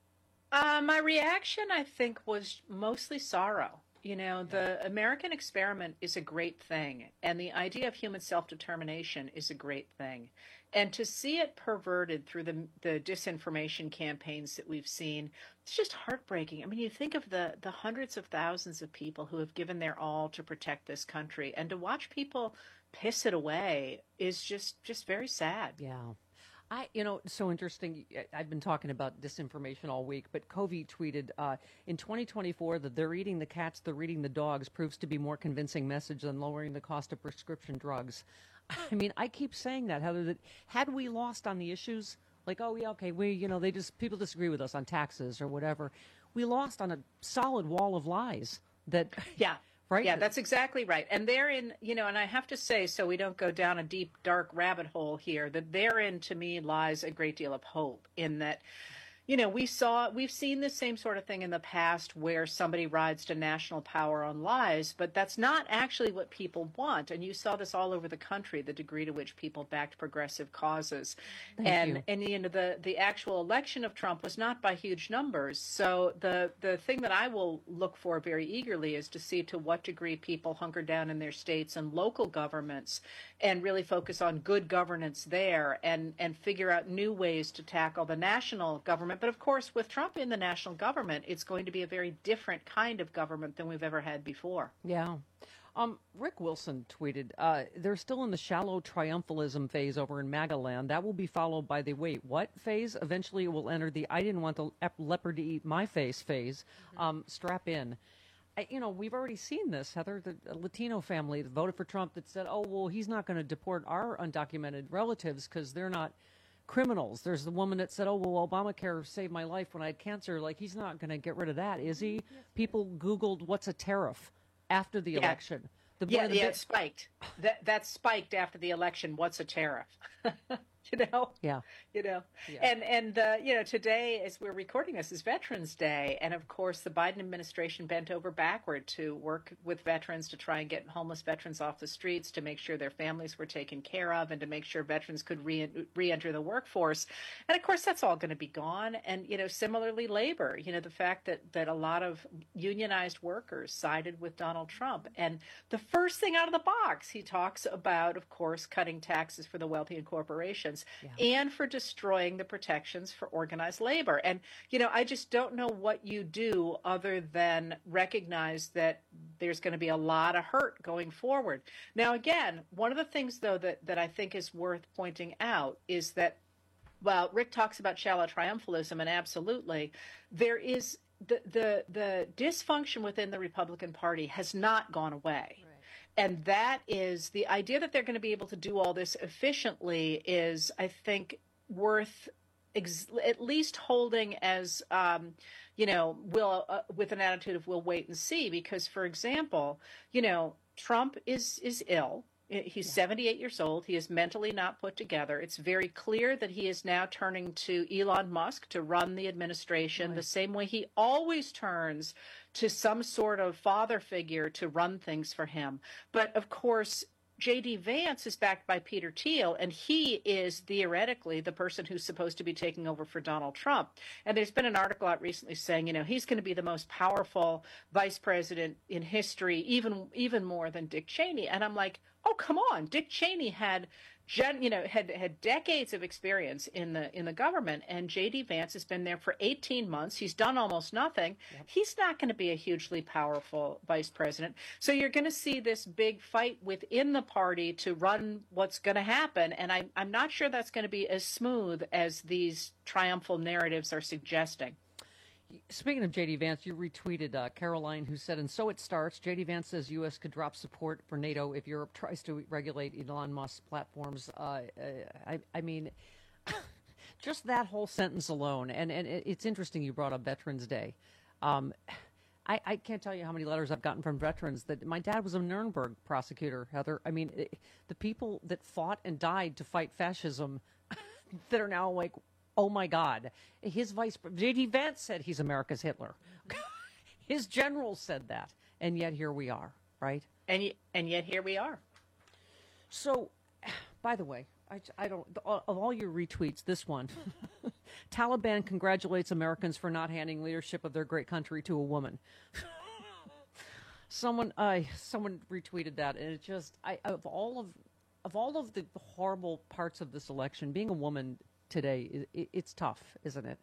Speaker 13: Uh, my reaction, I think, was mostly sorrow. You know, the American experiment is a great thing, and the idea of human self-determination is a great thing. And to see it perverted through the the disinformation campaigns that we've seen, it's just heartbreaking. I mean, you think of the, the hundreds of thousands of people who have given their all to protect this country, and to watch people piss it away is just, just very sad.
Speaker 19: Yeah. I, you know, so interesting. I've been talking about disinformation all week, but Covey tweeted uh, in twenty twenty-four that they're eating the cats, they're eating the dogs proves to be more convincing message than lowering the cost of prescription drugs. I mean, I keep saying that, Heather, that had we lost on the issues, like, oh, yeah, okay, we, you know, they just, people disagree with us on taxes or whatever. We lost on a solid wall of lies that,
Speaker 13: yeah.
Speaker 19: Right?
Speaker 13: Yeah, that's exactly right. And therein, you know, and I have to say, so we don't go down a deep, dark rabbit hole here, that therein, to me, lies a great deal of hope in that, you know, we saw, we've seen the same sort of thing in the past where somebody rides to national power on lies, but that's not actually what people want. And you saw this all over the country, the degree to which people backed progressive causes.
Speaker 19: Thank
Speaker 13: and
Speaker 19: you.
Speaker 13: and you know, the the actual election of Trump was not by huge numbers. So the the thing that I will look for very eagerly is to see to what degree people hunker down in their states and local governments and really focus on good governance there and and figure out new ways to tackle the national government. But of course, with Trump in the national government, it's going to be a very different kind of government than we've ever had before.
Speaker 19: Yeah. Um, Rick Wilson tweeted, uh, they're still in the shallow triumphalism phase over in MAGA land. That will be followed by the wait, what phase? Eventually it will enter the I didn't want the leopard to eat my face phase. Mm-hmm. Um, strap in. I, you know, we've already seen this, Heather, the Latino family that voted for Trump that said, oh, well, he's not going to deport our undocumented relatives because they're not criminals. There's the woman that said, oh, well, Obamacare saved my life when I had cancer. Like, he's not going to get rid of that, is he? People Googled what's a tariff after the
Speaker 13: yeah.
Speaker 19: election. The,
Speaker 13: yeah,
Speaker 19: the,
Speaker 13: yeah, it spiked. That, that spiked after the election. What's a tariff? You know?
Speaker 19: Yeah.
Speaker 13: You know?
Speaker 19: Yeah.
Speaker 13: And, and uh, you know, today, as we're recording this, is Veterans Day. And, of course, the Biden administration bent over backward to work with veterans to try and get homeless veterans off the streets, to make sure their families were taken care of, and to make sure veterans could re- re-enter the workforce. And, of course, that's all going to be gone. And, you know, similarly, labor, you know, the fact that, that a lot of unionized workers sided with Donald Trump. And the first thing out of the box, he talks about, of course, cutting taxes for the wealthy and corporations. Yeah. And for destroying the protections for organized labor. And, you know, I just don't know what you do other than recognize that there's going to be a lot of hurt going forward. Now, again, one of the things, though, that, that I think is worth pointing out is that, well, Rick talks about shallow triumphalism, and absolutely, there is the, the, the dysfunction within the Republican Party has not gone away. Right. And that is the idea that they're going to be able to do all this efficiently is, I think, worth ex- at least holding as, um, you know, we'll, uh, with an attitude of we'll wait and see. Because, for example, you know, Trump is is ill. He's yeah. seventy-eight years old. He is mentally not put together. It's very clear that he is now turning to Elon Musk to run the administration, right. the same way he always turns to some sort of father figure to run things for him. But of course, J D Vance is backed by Peter Thiel, and he is theoretically the person who's supposed to be taking over for Donald Trump. And there's been an article out recently saying, you know, he's going to be the most powerful vice president in history, even even more than Dick Cheney. And I'm like, oh, come on. Dick Cheney had, gen, you know, had had decades of experience in the in the government, and J D Vance has been there for eighteen months. He's done almost nothing. Yep. He's not going to be a hugely powerful vice president. So you're going to see this big fight within the party to run what's going to happen, and I, I'm not sure that's going to be as smooth as these triumphal narratives are suggesting.
Speaker 19: Speaking of J D. Vance, you retweeted uh, Caroline, who said, and so it starts. J D. Vance says U S could drop support for NATO if Europe tries to regulate Elon Musk's platforms. Uh, uh, I, I mean, just that whole sentence alone. And, and it's interesting you brought up Veterans Day. Um, I, I can't tell you how many letters I've gotten from veterans that my dad was a Nuremberg prosecutor, Heather. I mean, it, the people that fought and died to fight fascism that are now like, oh my God, his vice, J D. Vance said he's America's Hitler. His generals said that. And yet here we are, right?
Speaker 13: And, y- and yet here we are.
Speaker 19: So, by the way, I, I don't, of all your retweets, this one, Taliban congratulates Americans for not handing leadership of their great country to a woman. someone, I, uh, someone retweeted that, and it just, I, of all of, of all of the horrible parts of this election, being a woman today, it, it's tough, isn't it?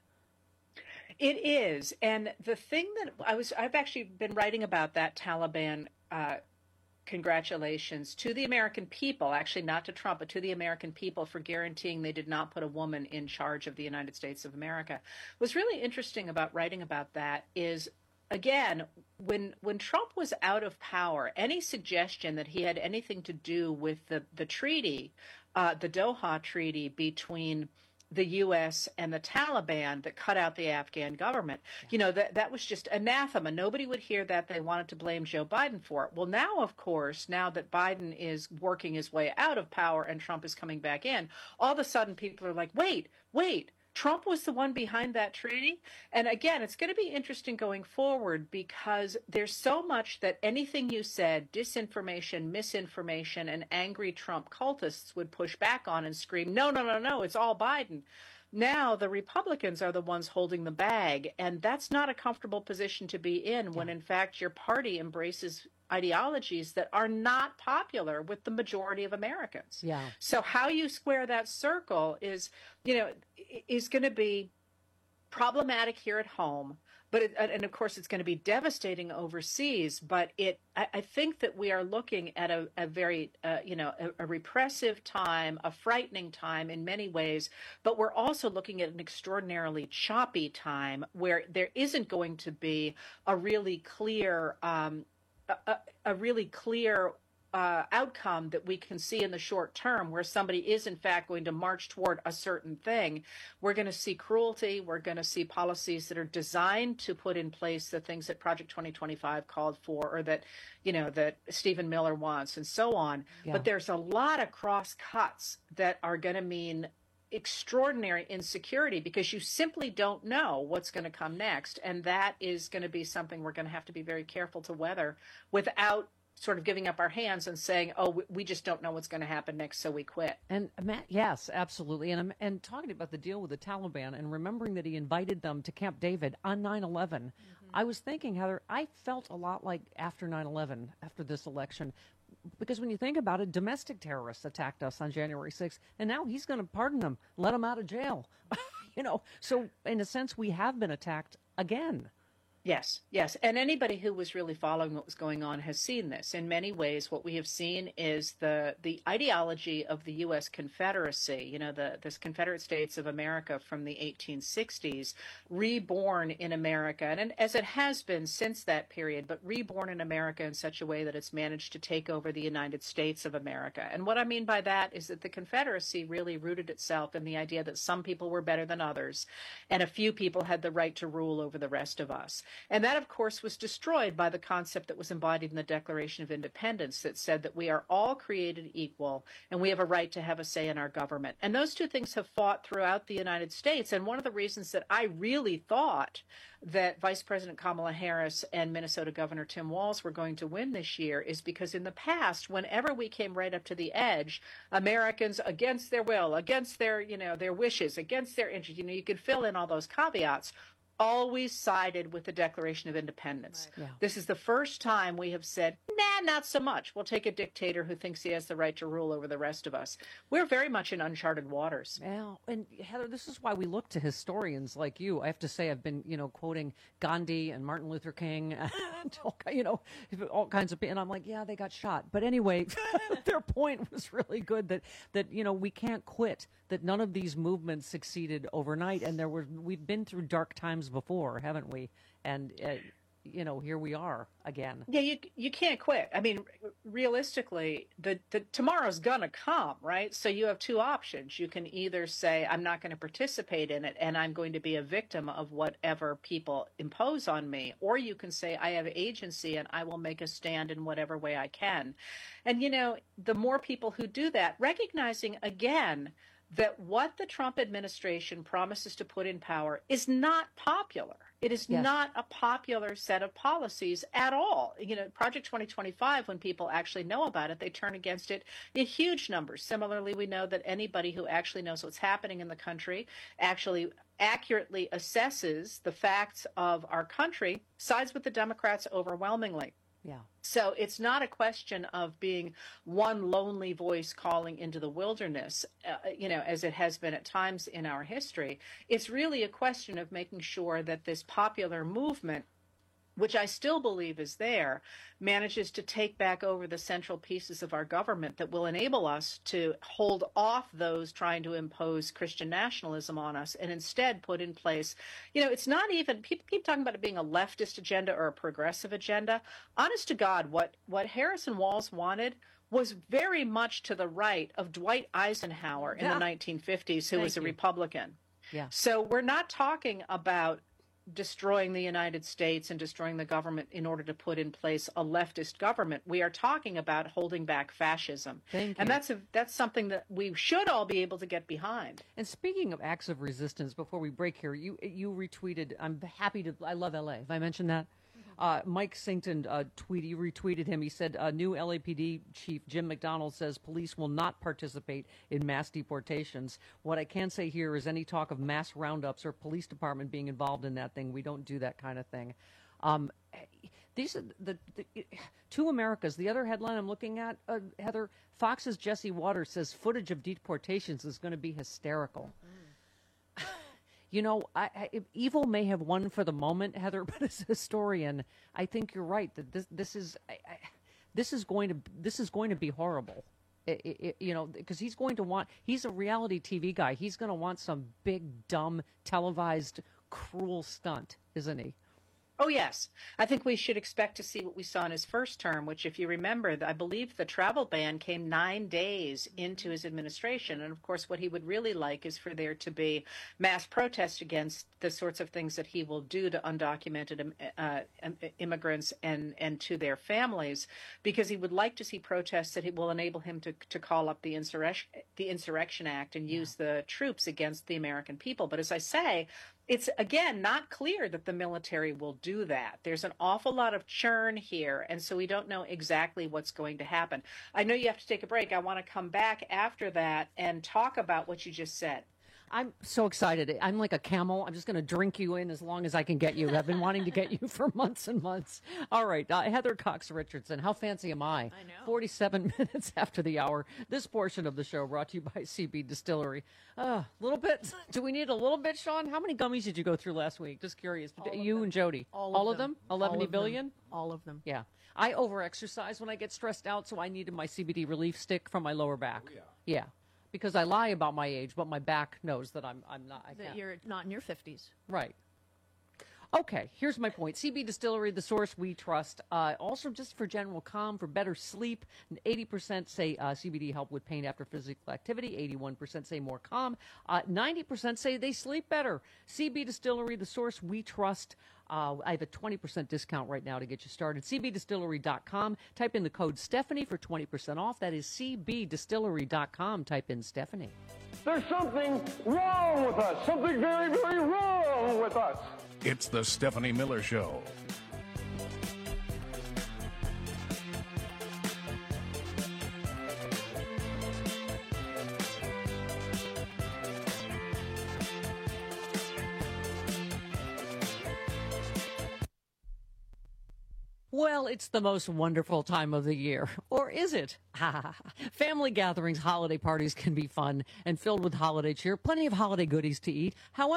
Speaker 13: It is. And the thing that I was, I've actually been writing about that Taliban uh, congratulations to the American people, actually not to Trump, but to the American people for guaranteeing they did not put a woman in charge of the United States of America. What's really interesting about writing about that is, again, when when Trump was out of power, any suggestion that he had anything to do with the, the treaty, uh, the Doha Treaty between the U S and the Taliban that cut out the Afghan government, you know, that that was just anathema. Nobody would hear that. They wanted to blame Joe Biden for it. Well, now, of course, now that Biden is working his way out of power and Trump is coming back in, all of a sudden people are like, wait, wait. Trump was the one behind that treaty. And again, it's going to be interesting going forward because there's so much that anything you said, disinformation, misinformation, and angry Trump cultists would push back on and scream, no, no, no, no, it's all Biden. Now the Republicans are the ones holding the bag, and that's not a comfortable position to be in when, in fact, your party embraces ideologies that are not popular with the majority of Americans.
Speaker 19: Yeah.
Speaker 13: So how you square that circle is, you know, is going to be problematic here at home. But it, and of course, it's going to be devastating overseas. But it, I, I think that we are looking at a, a very, uh, you know, a, a repressive time, a frightening time in many ways. But we're also looking at an extraordinarily choppy time where there isn't going to be a really clear, um, a, a, a really clear uh, outcome that we can see in the short term, where somebody is in fact going to march toward a certain thing. We're going to see cruelty. We're going to see policies that are designed to put in place the things that Project twenty twenty-five called for, or that, you know, that Stephen Miller wants, and so on.
Speaker 19: Yeah.
Speaker 13: But there's a lot of cross cuts that are going to mean extraordinary insecurity because you simply don't know what's going to come next. And that is going to be something we're going to have to be very careful to weather without sort of giving up our hands and saying, oh, we just don't know what's going to happen next, so we quit.
Speaker 19: And Matt, yes, absolutely. And and talking about the deal with the Taliban and remembering that he invited them to Camp David on nine eleven, mm-hmm. I was thinking, Heather, I felt a lot like after nine eleven, after this election, because when you think about it, domestic terrorists attacked us on January sixth, and now he's going to pardon them, let them out of jail. You know, so in a sense, we have been attacked again.
Speaker 13: Yes, yes. And anybody who was really following what was going on has seen this. In many ways, what we have seen is the the ideology of the U S Confederacy, you know, the this Confederate States of America from the eighteen sixties, reborn in America, and, and as it has been since that period, but reborn in America in such a way that it's managed to take over the United States of America. And what I mean by that is that the Confederacy really rooted itself in the idea that some people were better than others, and a few people had the right to rule over the rest of us. And that, of course, was destroyed by the concept that was embodied in the Declaration of Independence that said that we are all created equal and we have a right to have a say in our government. And those two things have fought throughout the United States. And one of the reasons that I really thought that Vice President Kamala Harris and Minnesota Governor Tim Walz were going to win this year is because in the past, whenever we came right up to the edge, Americans against their will, against their, you know, their wishes, against their interest, you know, you could fill in all those caveats, always sided with the Declaration of Independence.
Speaker 19: Right. Yeah.
Speaker 13: This is the first time we have said, nah, not so much. We'll take a dictator who thinks he has the right to rule over the rest of us. We're very much in uncharted waters.
Speaker 19: Well, and Heather, this is why we look to historians like you. I have to say, I've been, you know, quoting Gandhi and Martin Luther King, and you know, all kinds of, and I'm like, yeah, they got shot. But anyway, their point was really good that, that, you know, we can't quit, that none of these movements succeeded overnight. And there were, we've been through dark times times before, haven't we? And, uh, you know, here we are again.
Speaker 13: Yeah, you you can't quit. I mean, realistically, the, the tomorrow's gonna come, right? So you have two options. You can either say, I'm not going to participate in it and I'm going to be a victim of whatever people impose on me, or you can say, I have agency and I will make a stand in whatever way I can. And, you know, the more people who do that, recognizing again that what the Trump administration promises to put in power is not popular. It is
Speaker 19: Yes.
Speaker 13: not a popular set of policies at all. You know, Project twenty twenty-five, when people actually know about it, they turn against it in huge numbers. Similarly, we know that anybody who actually knows what's happening in the country actually accurately assesses the facts of our country, sides with the Democrats overwhelmingly.
Speaker 19: Yeah.
Speaker 13: So it's not a question of being one lonely voice calling into the wilderness, uh, you know, as it has been at times in our history. It's really a question of making sure that this popular movement, which I still believe is there, manages to take back over the central pieces of our government that will enable us to hold off those trying to impose Christian nationalism on us and instead put in place, you know, it's not even, people keep talking about it being a leftist agenda or a progressive agenda. Honest to God, what, what Harrison Walz wanted was very much to the right of Dwight Eisenhower in
Speaker 19: Yeah.
Speaker 13: the nineteen fifties, who
Speaker 19: Thank
Speaker 13: was a
Speaker 19: you.
Speaker 13: Republican.
Speaker 19: Yeah.
Speaker 13: So we're not talking about destroying the United States and destroying the government in order to put in place a leftist government. We are talking about holding back fascism.
Speaker 19: Thank
Speaker 13: and
Speaker 19: you.
Speaker 13: that's a that's something that we should all be able to get behind.
Speaker 19: And speaking of acts of resistance, before we break here, you you retweeted, I'm happy to, I love L A. Have I mentioned that? Uh, Mike Sington uh, tweet, you retweeted him. He said, uh, new L A P D chief Jim McDonald says police will not participate in mass deportations. What I can say here is any talk of mass roundups or police department being involved in that thing, we don't do that kind of thing. Um, these are the, the two Americas. The other headline I'm looking at, uh, Heather, Fox's Jesse Waters says footage of deportations is going to be hysterical. You know, I, I, evil may have won for the moment, Heather, but as a historian, I think you're right that this this is I, I, this is going to this is going to be horrible. It, it, you know, because he's going to want he's a reality T V guy. He's going to want some big, dumb, televised, cruel stunt, isn't he?
Speaker 13: Oh, yes. I think we should expect to see what we saw in his first term, which, if you remember, I believe the travel ban came nine days into his administration. And, of course, what he would really like is for there to be mass protest against the sorts of things that he will do to undocumented uh, immigrants and, and to their families, because he would like to see protests that will enable him to, to call up the Insurrection, the Insurrection Act and use the troops against the American people. But as I say, it's, again, not clear that the military will do that. There's an awful lot of churn here, and so we don't know exactly what's going to happen. I know you have to take a break. I want to come back after that and talk about what you just said.
Speaker 19: I'm so excited. I'm like a camel. I'm just going to drink you in as long as I can get you. I've been wanting to get you for months and months. All right. Uh, Heather Cox Richardson. How fancy am I? I know. forty-seven minutes after the hour. This portion of the show brought to you by C B Distillery. A uh, little bit. Do we need a little bit, Sean? How many gummies did you go through last week? Just curious.
Speaker 16: All
Speaker 19: you and Jody.
Speaker 16: All,
Speaker 19: All
Speaker 16: of
Speaker 19: of them?
Speaker 16: them.
Speaker 19: eleven
Speaker 16: All of
Speaker 19: billion?
Speaker 16: them. All of them.
Speaker 19: Yeah. I overexercise when I get stressed out, so I needed my C B D relief stick from my lower back. Oh, yeah. Yeah. Because I lie about my age, but my back knows that I'm I'm not. I
Speaker 16: That
Speaker 19: can't.
Speaker 16: you're not in your fifties.
Speaker 19: Right. Okay, here's my point. C B Distillery, the source we trust. Uh, also, just for general calm, for better sleep, eighty percent say uh, C B D help with pain after physical activity. eighty-one percent say more calm. Uh, ninety percent say they sleep better. C B Distillery, the source we trust. Uh, I have a twenty percent discount right now to get you started. C B distillery dot com. Type in the code Stephanie for twenty percent off. That is C B distillery dot com. Type in Stephanie.
Speaker 14: There's something wrong with us. Something very, very wrong with us.
Speaker 2: It's the Stephanie Miller Show.
Speaker 19: Well, it's the most wonderful time of the year. Or is it? Family gatherings, holiday parties can be fun and filled with holiday cheer. Plenty of holiday goodies to eat. However,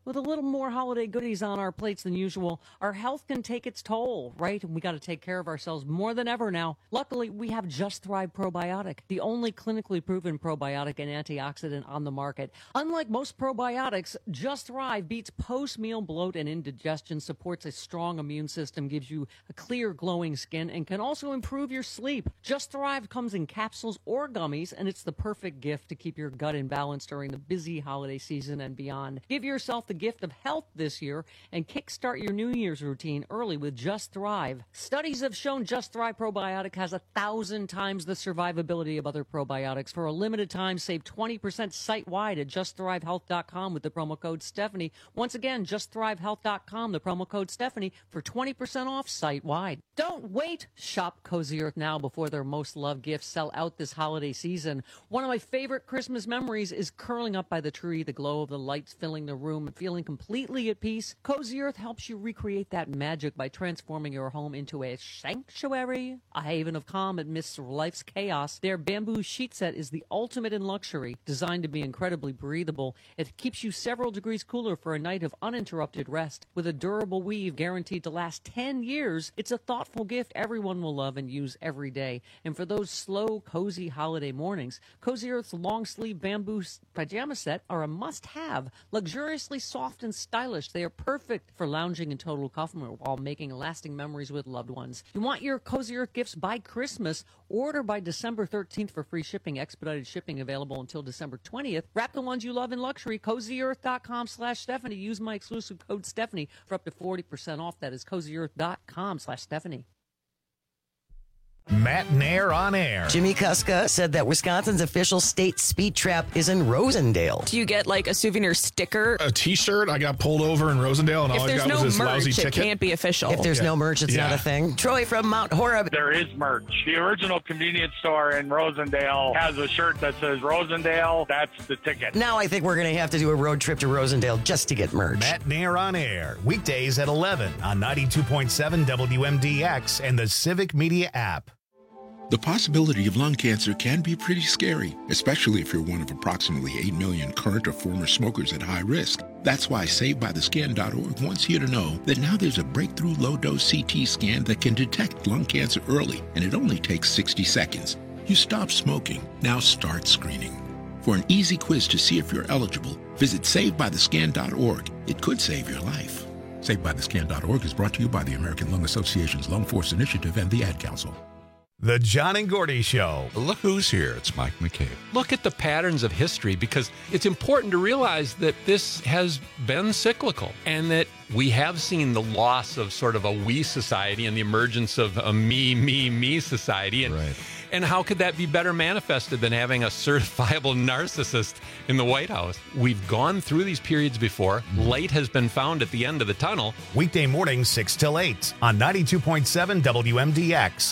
Speaker 19: with a little more holiday goodies on our plates than usual, our health can take its toll, right? And we got to take care of ourselves more than ever now. Luckily, we have Just Thrive Probiotic, the only clinically proven probiotic and antioxidant on the market. Unlike most probiotics, Just Thrive beats post-meal bloat and indigestion, supports a strong immune system, gives you a clear, glowing skin, and can also improve your sleep. Just Thrive comes in capsules or gummies, and it's the perfect gift to keep your gut in balance during the busy holiday season and beyond. Give yourself the gift of health this year and kickstart your New Year's routine early with Just Thrive. Studies have shown Just Thrive Probiotic has a thousand times the survivability of other probiotics. For a limited time, save twenty percent site-wide at just thrive health dot com with the promo code Stephanie. Once again, just thrive health dot com, the promo code Stephanie, for twenty percent off site-wide. Don't wait. Shop Cozy Earth now before their most loved gifts sell out this holiday season. One of my favorite Christmas memories is curling up by the tree, the glow of the lights filling the room, and feeling completely at peace. Cozy Earth helps you recreate that magic by transforming your home into a sanctuary, a haven of calm amidst life's chaos. Their bamboo sheet set is the ultimate in luxury, designed to be incredibly breathable. It keeps you several degrees cooler for a night of uninterrupted rest. With a durable weave guaranteed to last ten years, it's a thoughtful gift everyone will love and use every day. And for those slow, cozy holiday mornings, Cozy Earth's long-sleeve bamboo pajama set are a must-have. Luxuriously soft and stylish, they are perfect for lounging in total comfort while making lasting memories with loved ones. You want your Cozy Earth gifts by Christmas? Order by December thirteenth for free shipping. Expedited shipping available until December twentieth. Wrap the ones you love in luxury. cozy earth dot com slash Stephanie. Use my exclusive code Stephanie for up to forty percent off. That is cozy earth dot com slash Stephanie.
Speaker 3: Matt Nair on air.
Speaker 15: Jimmy Kuska said that Wisconsin's official state speed trap is in Rosendale.
Speaker 17: Do you get like a souvenir sticker?
Speaker 2: A T-shirt. I got pulled over in Rosendale, and
Speaker 17: if
Speaker 2: all I
Speaker 17: there's
Speaker 2: got
Speaker 17: no
Speaker 2: was this
Speaker 17: merch,
Speaker 2: lousy
Speaker 17: it
Speaker 2: ticket.
Speaker 17: can't be official.
Speaker 15: If there's
Speaker 2: yeah.
Speaker 15: no merch, it's
Speaker 2: yeah.
Speaker 15: not a thing. Troy from Mount Horeb.
Speaker 18: There is merch. The original convenience store in Rosendale has a shirt that says Rosendale. That's the ticket.
Speaker 15: Now I think we're going to have to do a road trip to Rosendale just to get merch.
Speaker 3: Matt Nair on air. Weekdays at eleven on ninety-two point seven W M D X and the Civic Media app.
Speaker 20: The possibility of lung cancer can be pretty scary, especially if you're one of approximately eight million current or former smokers at high risk. That's why Saved By The Scan dot org wants you to know that now there's a breakthrough low-dose C T scan that can detect lung cancer early, and it only takes sixty seconds. You stop smoking, now start screening. For an easy quiz to see if you're eligible, visit Saved By The Scan dot org. It could save your life. Saved By The Scan dot org is brought to you by the American Lung Association's Lung Force Initiative and the Ad Council.
Speaker 3: The John and Gordy Show.
Speaker 21: Look who's here. It's Mike McCabe. Look at the patterns of history, because it's important to realize that this has been cyclical and that we have seen the loss of sort of a we society and the emergence of a me, me, me society. And, right. and how could that be better manifested than having a certifiable narcissist in the White House? We've gone through these periods before. Light has been found at the end of the tunnel.
Speaker 3: Weekday mornings, six till eight on ninety-two point seven W M D X.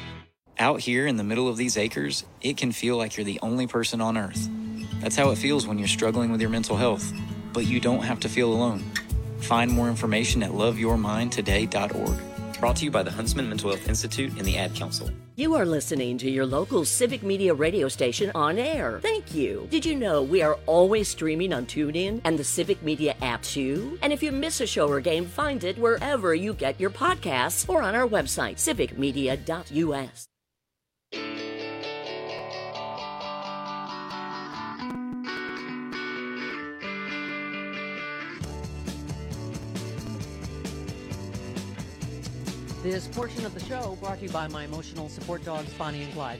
Speaker 22: Out here in the middle of these acres, it can feel like you're the only person on Earth. That's how it feels when you're struggling with your mental health. But you don't have to feel alone. Find more information at love your mind today dot org. Brought to you by the Huntsman Mental Health Institute and the Ad Council.
Speaker 7: You are listening to your local Civic Media radio station on air. Thank you. Did you know we are always streaming on TuneIn and the Civic Media app too? And if you miss a show or game, find it wherever you get your podcasts or on our website, civic media dot U S.
Speaker 19: This portion of the show brought to you by my emotional support dogs, Bonnie and Clyde.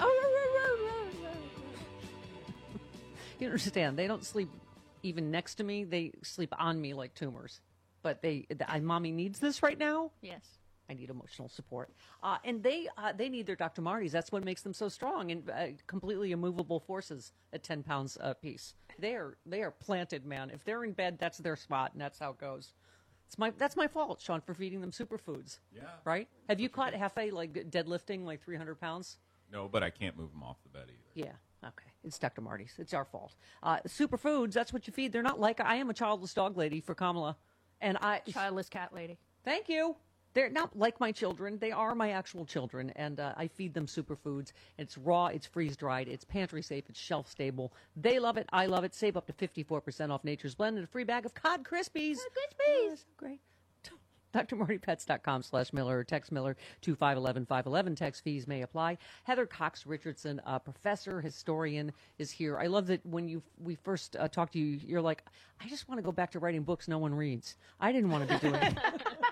Speaker 19: You understand, they don't sleep even next to me. They sleep on me like tumors. But they, the, I, mommy needs this right now.
Speaker 16: Yes.
Speaker 19: I need emotional support. Uh, and they uh, they need their Doctor Martys. That's what makes them so strong and uh, completely immovable forces at ten pounds a piece. They are, they are planted, man. If they're in bed, that's their spot, and that's how it goes. It's my That's my fault, Sean, for feeding them superfoods.
Speaker 23: Yeah.
Speaker 19: Right? Have you caught Hefe, like, deadlifting, like, three hundred pounds?
Speaker 23: No, but I can't move them off the bed either.
Speaker 19: Yeah. Okay. It's Doctor Marty's. It's our fault. Uh, superfoods, that's what you feed. They're not like, I am a childless dog lady for Kamala. And I...
Speaker 16: Childless cat lady.
Speaker 19: Thank you. They're not like my children. They are my actual children, and uh, I feed them superfoods. It's raw, it's freeze-dried, it's pantry-safe, it's shelf-stable. They love it. I love it. Save up to fifty-four percent off Nature's Blend and a free bag of Cod Krispies.
Speaker 26: Cod Krispies.
Speaker 19: Oh, great. drmartypets.com slash Miller or text Miller to five one one five one one. Text fees may apply. Heather Cox Richardson, a professor, historian, is here. I love that when you we first uh, talked to you, you're like, I just want to go back to writing books no one reads. I didn't want to be doing it.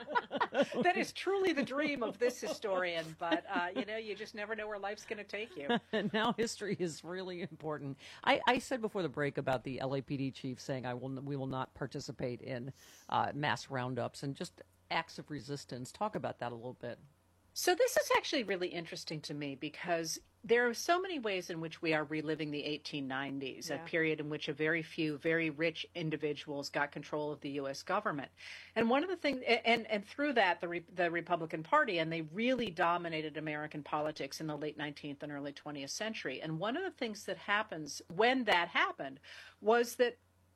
Speaker 13: That is truly the dream of this historian, but, uh, you know, you just never know where life's going to take you.
Speaker 19: And now history is really important. I, I said before the break about the L A P D chief saying I will we will not participate in uh, mass roundups and just acts of resistance. Talk about that a little bit.
Speaker 13: So this is actually really interesting to me because there are so many ways in which we are reliving the eighteen nineties, yeah. a period in which a very few, very rich individuals got control of the U S government. And one of the things, and, and through that, the, Re, the Republican Party, and they really dominated American politics in the late nineteenth and early twentieth century. And one of the things that happens when that happened was that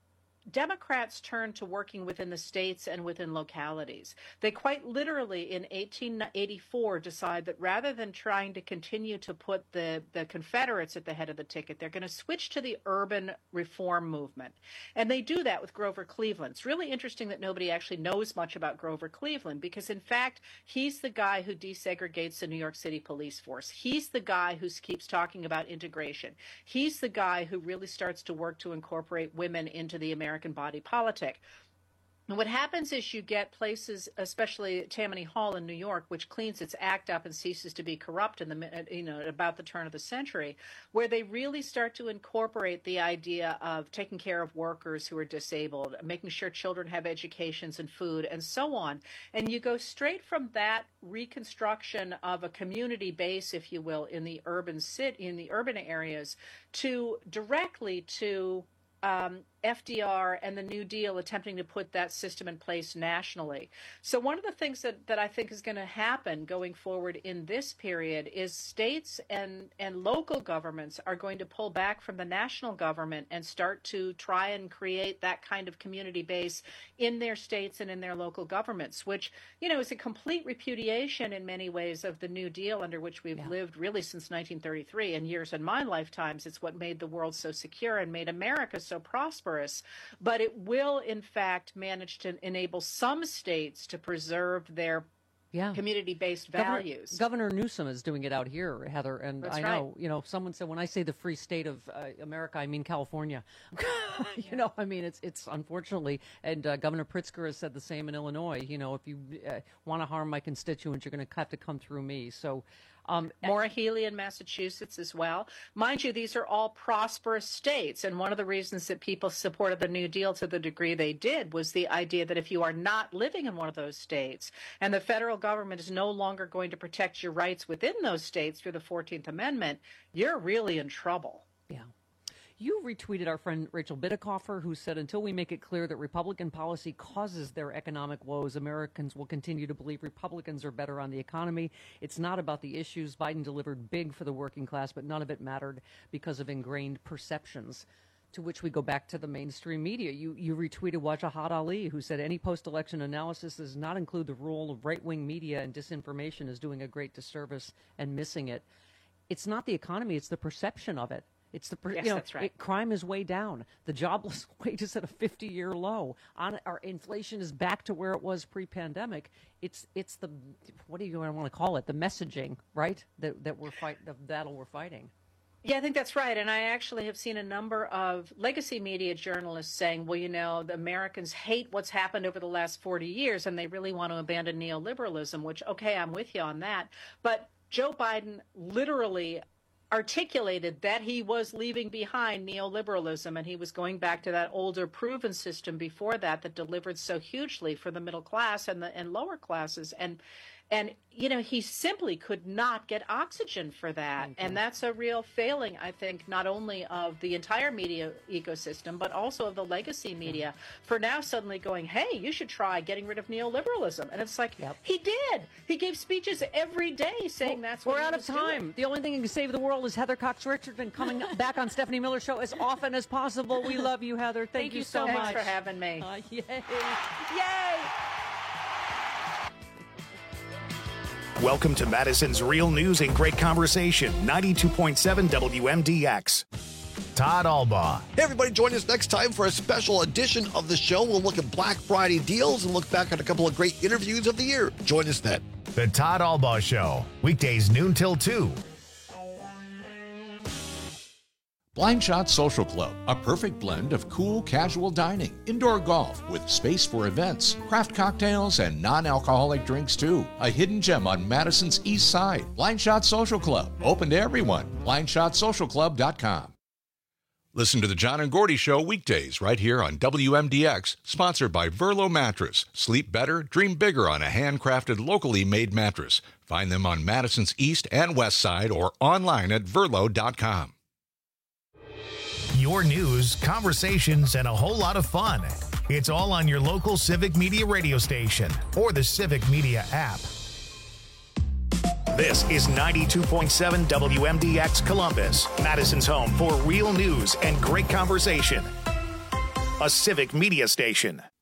Speaker 13: Democrats turned to working within the states and within localities. They quite literally in eighteen eighty-four decide that rather than trying to continue to put the, the Confederates at the head of the ticket, they're going to switch to the urban reform movement. And they do that with Grover Cleveland. It's really interesting that nobody actually knows much about Grover Cleveland because, in fact, he's the guy who desegregates the New York City police force. He's the guy who keeps talking about integration. He's the guy who really starts to work to incorporate women into the American American body politic. And what happens is you get places, especially Tammany Hall in New York, which cleans its act up and ceases to be corrupt in the, you know, about the turn of the century, where they really start to incorporate the idea of taking care of workers who are disabled, making sure children have educations and food, and so on. And you go straight from that reconstruction of a community base, if you will, in the urban city, in the urban areas, to directly to Um, F D R and the New Deal attempting to put that system in place nationally. So one of the things that, that I think is going to happen going forward in this period is states and, and local governments are going to pull back from the national government and start to try and create that kind of community base in their states and in their local governments, which, you know, is a complete repudiation in many ways of the New Deal under which we've yeah. lived really since nineteen thirty-three. And years in my lifetimes, it's what made the world so secure and made America so prosperous. But it will, in fact, manage to enable some states to preserve their yeah. community-based values.
Speaker 19: Governor, Governor Newsom is doing it out here, Heather, and
Speaker 13: That's
Speaker 19: I
Speaker 13: right.
Speaker 19: know, you know, someone said when I say the free state of uh, America, I mean California. you yeah. know, I mean, it's it's unfortunately, and uh, Governor Pritzker has said the same in Illinois. You know, if you uh, want to harm my constituents, you're going to have to come through me. So.
Speaker 13: Um, Maura Healey in Massachusetts as well. Mind you, these are all prosperous states. And one of the reasons that people supported the New Deal to the degree they did was the idea that if you are not living in one of those states and the federal government is no longer going to protect your rights within those states through the fourteenth Amendment, you're really in trouble.
Speaker 19: Yeah. You retweeted our friend Rachel Bidikofer, who said, until we make it clear that Republican policy causes their economic woes, Americans will continue to believe Republicans are better on the economy. It's not about the issues. Biden delivered big for the working class, but none of it mattered because of ingrained perceptions. To which we go back to the mainstream media. You, you retweeted Wajahat Ali, who said any post-election analysis does not include the role of right-wing media, and disinformation is doing a great disservice and missing it. It's not the economy, it's the perception of it. It's the
Speaker 13: yes,
Speaker 19: you know,
Speaker 13: that's right.
Speaker 19: it, crime is way down. The jobless rate is at a fifty-year low. On our inflation is back to where it was pre-pandemic. It's it's the what do you want to call it? The messaging, right? That that we're fight the battle we're fighting.
Speaker 13: Yeah, I think that's right. And I actually have seen a number of legacy media journalists saying, well, you know, the Americans hate what's happened over the last forty years and they really want to abandon neoliberalism, which, okay, I'm with you on that. But Joe Biden literally articulated that he was leaving behind neoliberalism and he was going back to that older proven system before that that delivered so hugely for the middle class and the and lower classes. And And, you know, he simply could not get oxygen for that. And that's a real failing, I think, not only of the entire media ecosystem, but also of the legacy media for now suddenly going, hey, you should try getting rid of neoliberalism. And it's like, yep. he did. He gave speeches every day saying well, that's what
Speaker 19: we're
Speaker 13: he
Speaker 19: out
Speaker 13: was
Speaker 19: of time.
Speaker 13: doing.
Speaker 19: The only thing that can save the world is Heather Cox Richardson coming back on Stephanie Miller Show as often as possible. We love you, Heather. Thank,
Speaker 13: Thank
Speaker 19: you,
Speaker 13: you
Speaker 19: so
Speaker 13: so
Speaker 19: much.
Speaker 13: Thanks for having me.
Speaker 19: Uh, yay. Yay.
Speaker 3: Welcome to Madison's Real News and Great Conversation, ninety-two point seven W M D X. Todd Albaugh.
Speaker 1: Hey, everybody, join us next time for a special edition of the show. We'll look at Black Friday deals and look back at a couple of great interviews of the year. Join us then.
Speaker 3: The Todd Albaugh Show, weekdays noon till two.
Speaker 4: Blind Shot Social Club, a perfect blend of cool, casual dining, indoor golf with space for events, craft cocktails, and non-alcoholic drinks too. A hidden gem on Madison's East Side. Blind Shot Social Club, open to everyone. blind shot social club dot com.
Speaker 8: Listen to the John and Gordy Show weekdays right here on W M D X, sponsored by Verlo Mattress. Sleep better, dream bigger on a handcrafted, locally made mattress. Find them on Madison's East and West Side or online at verlo dot com.
Speaker 3: Your news, conversations, and a whole lot of fun. It's all on your local Civic Media radio station or the Civic Media app. This is ninety-two point seven W M D X Columbus, Madison's home for real news and great conversation. A Civic Media station.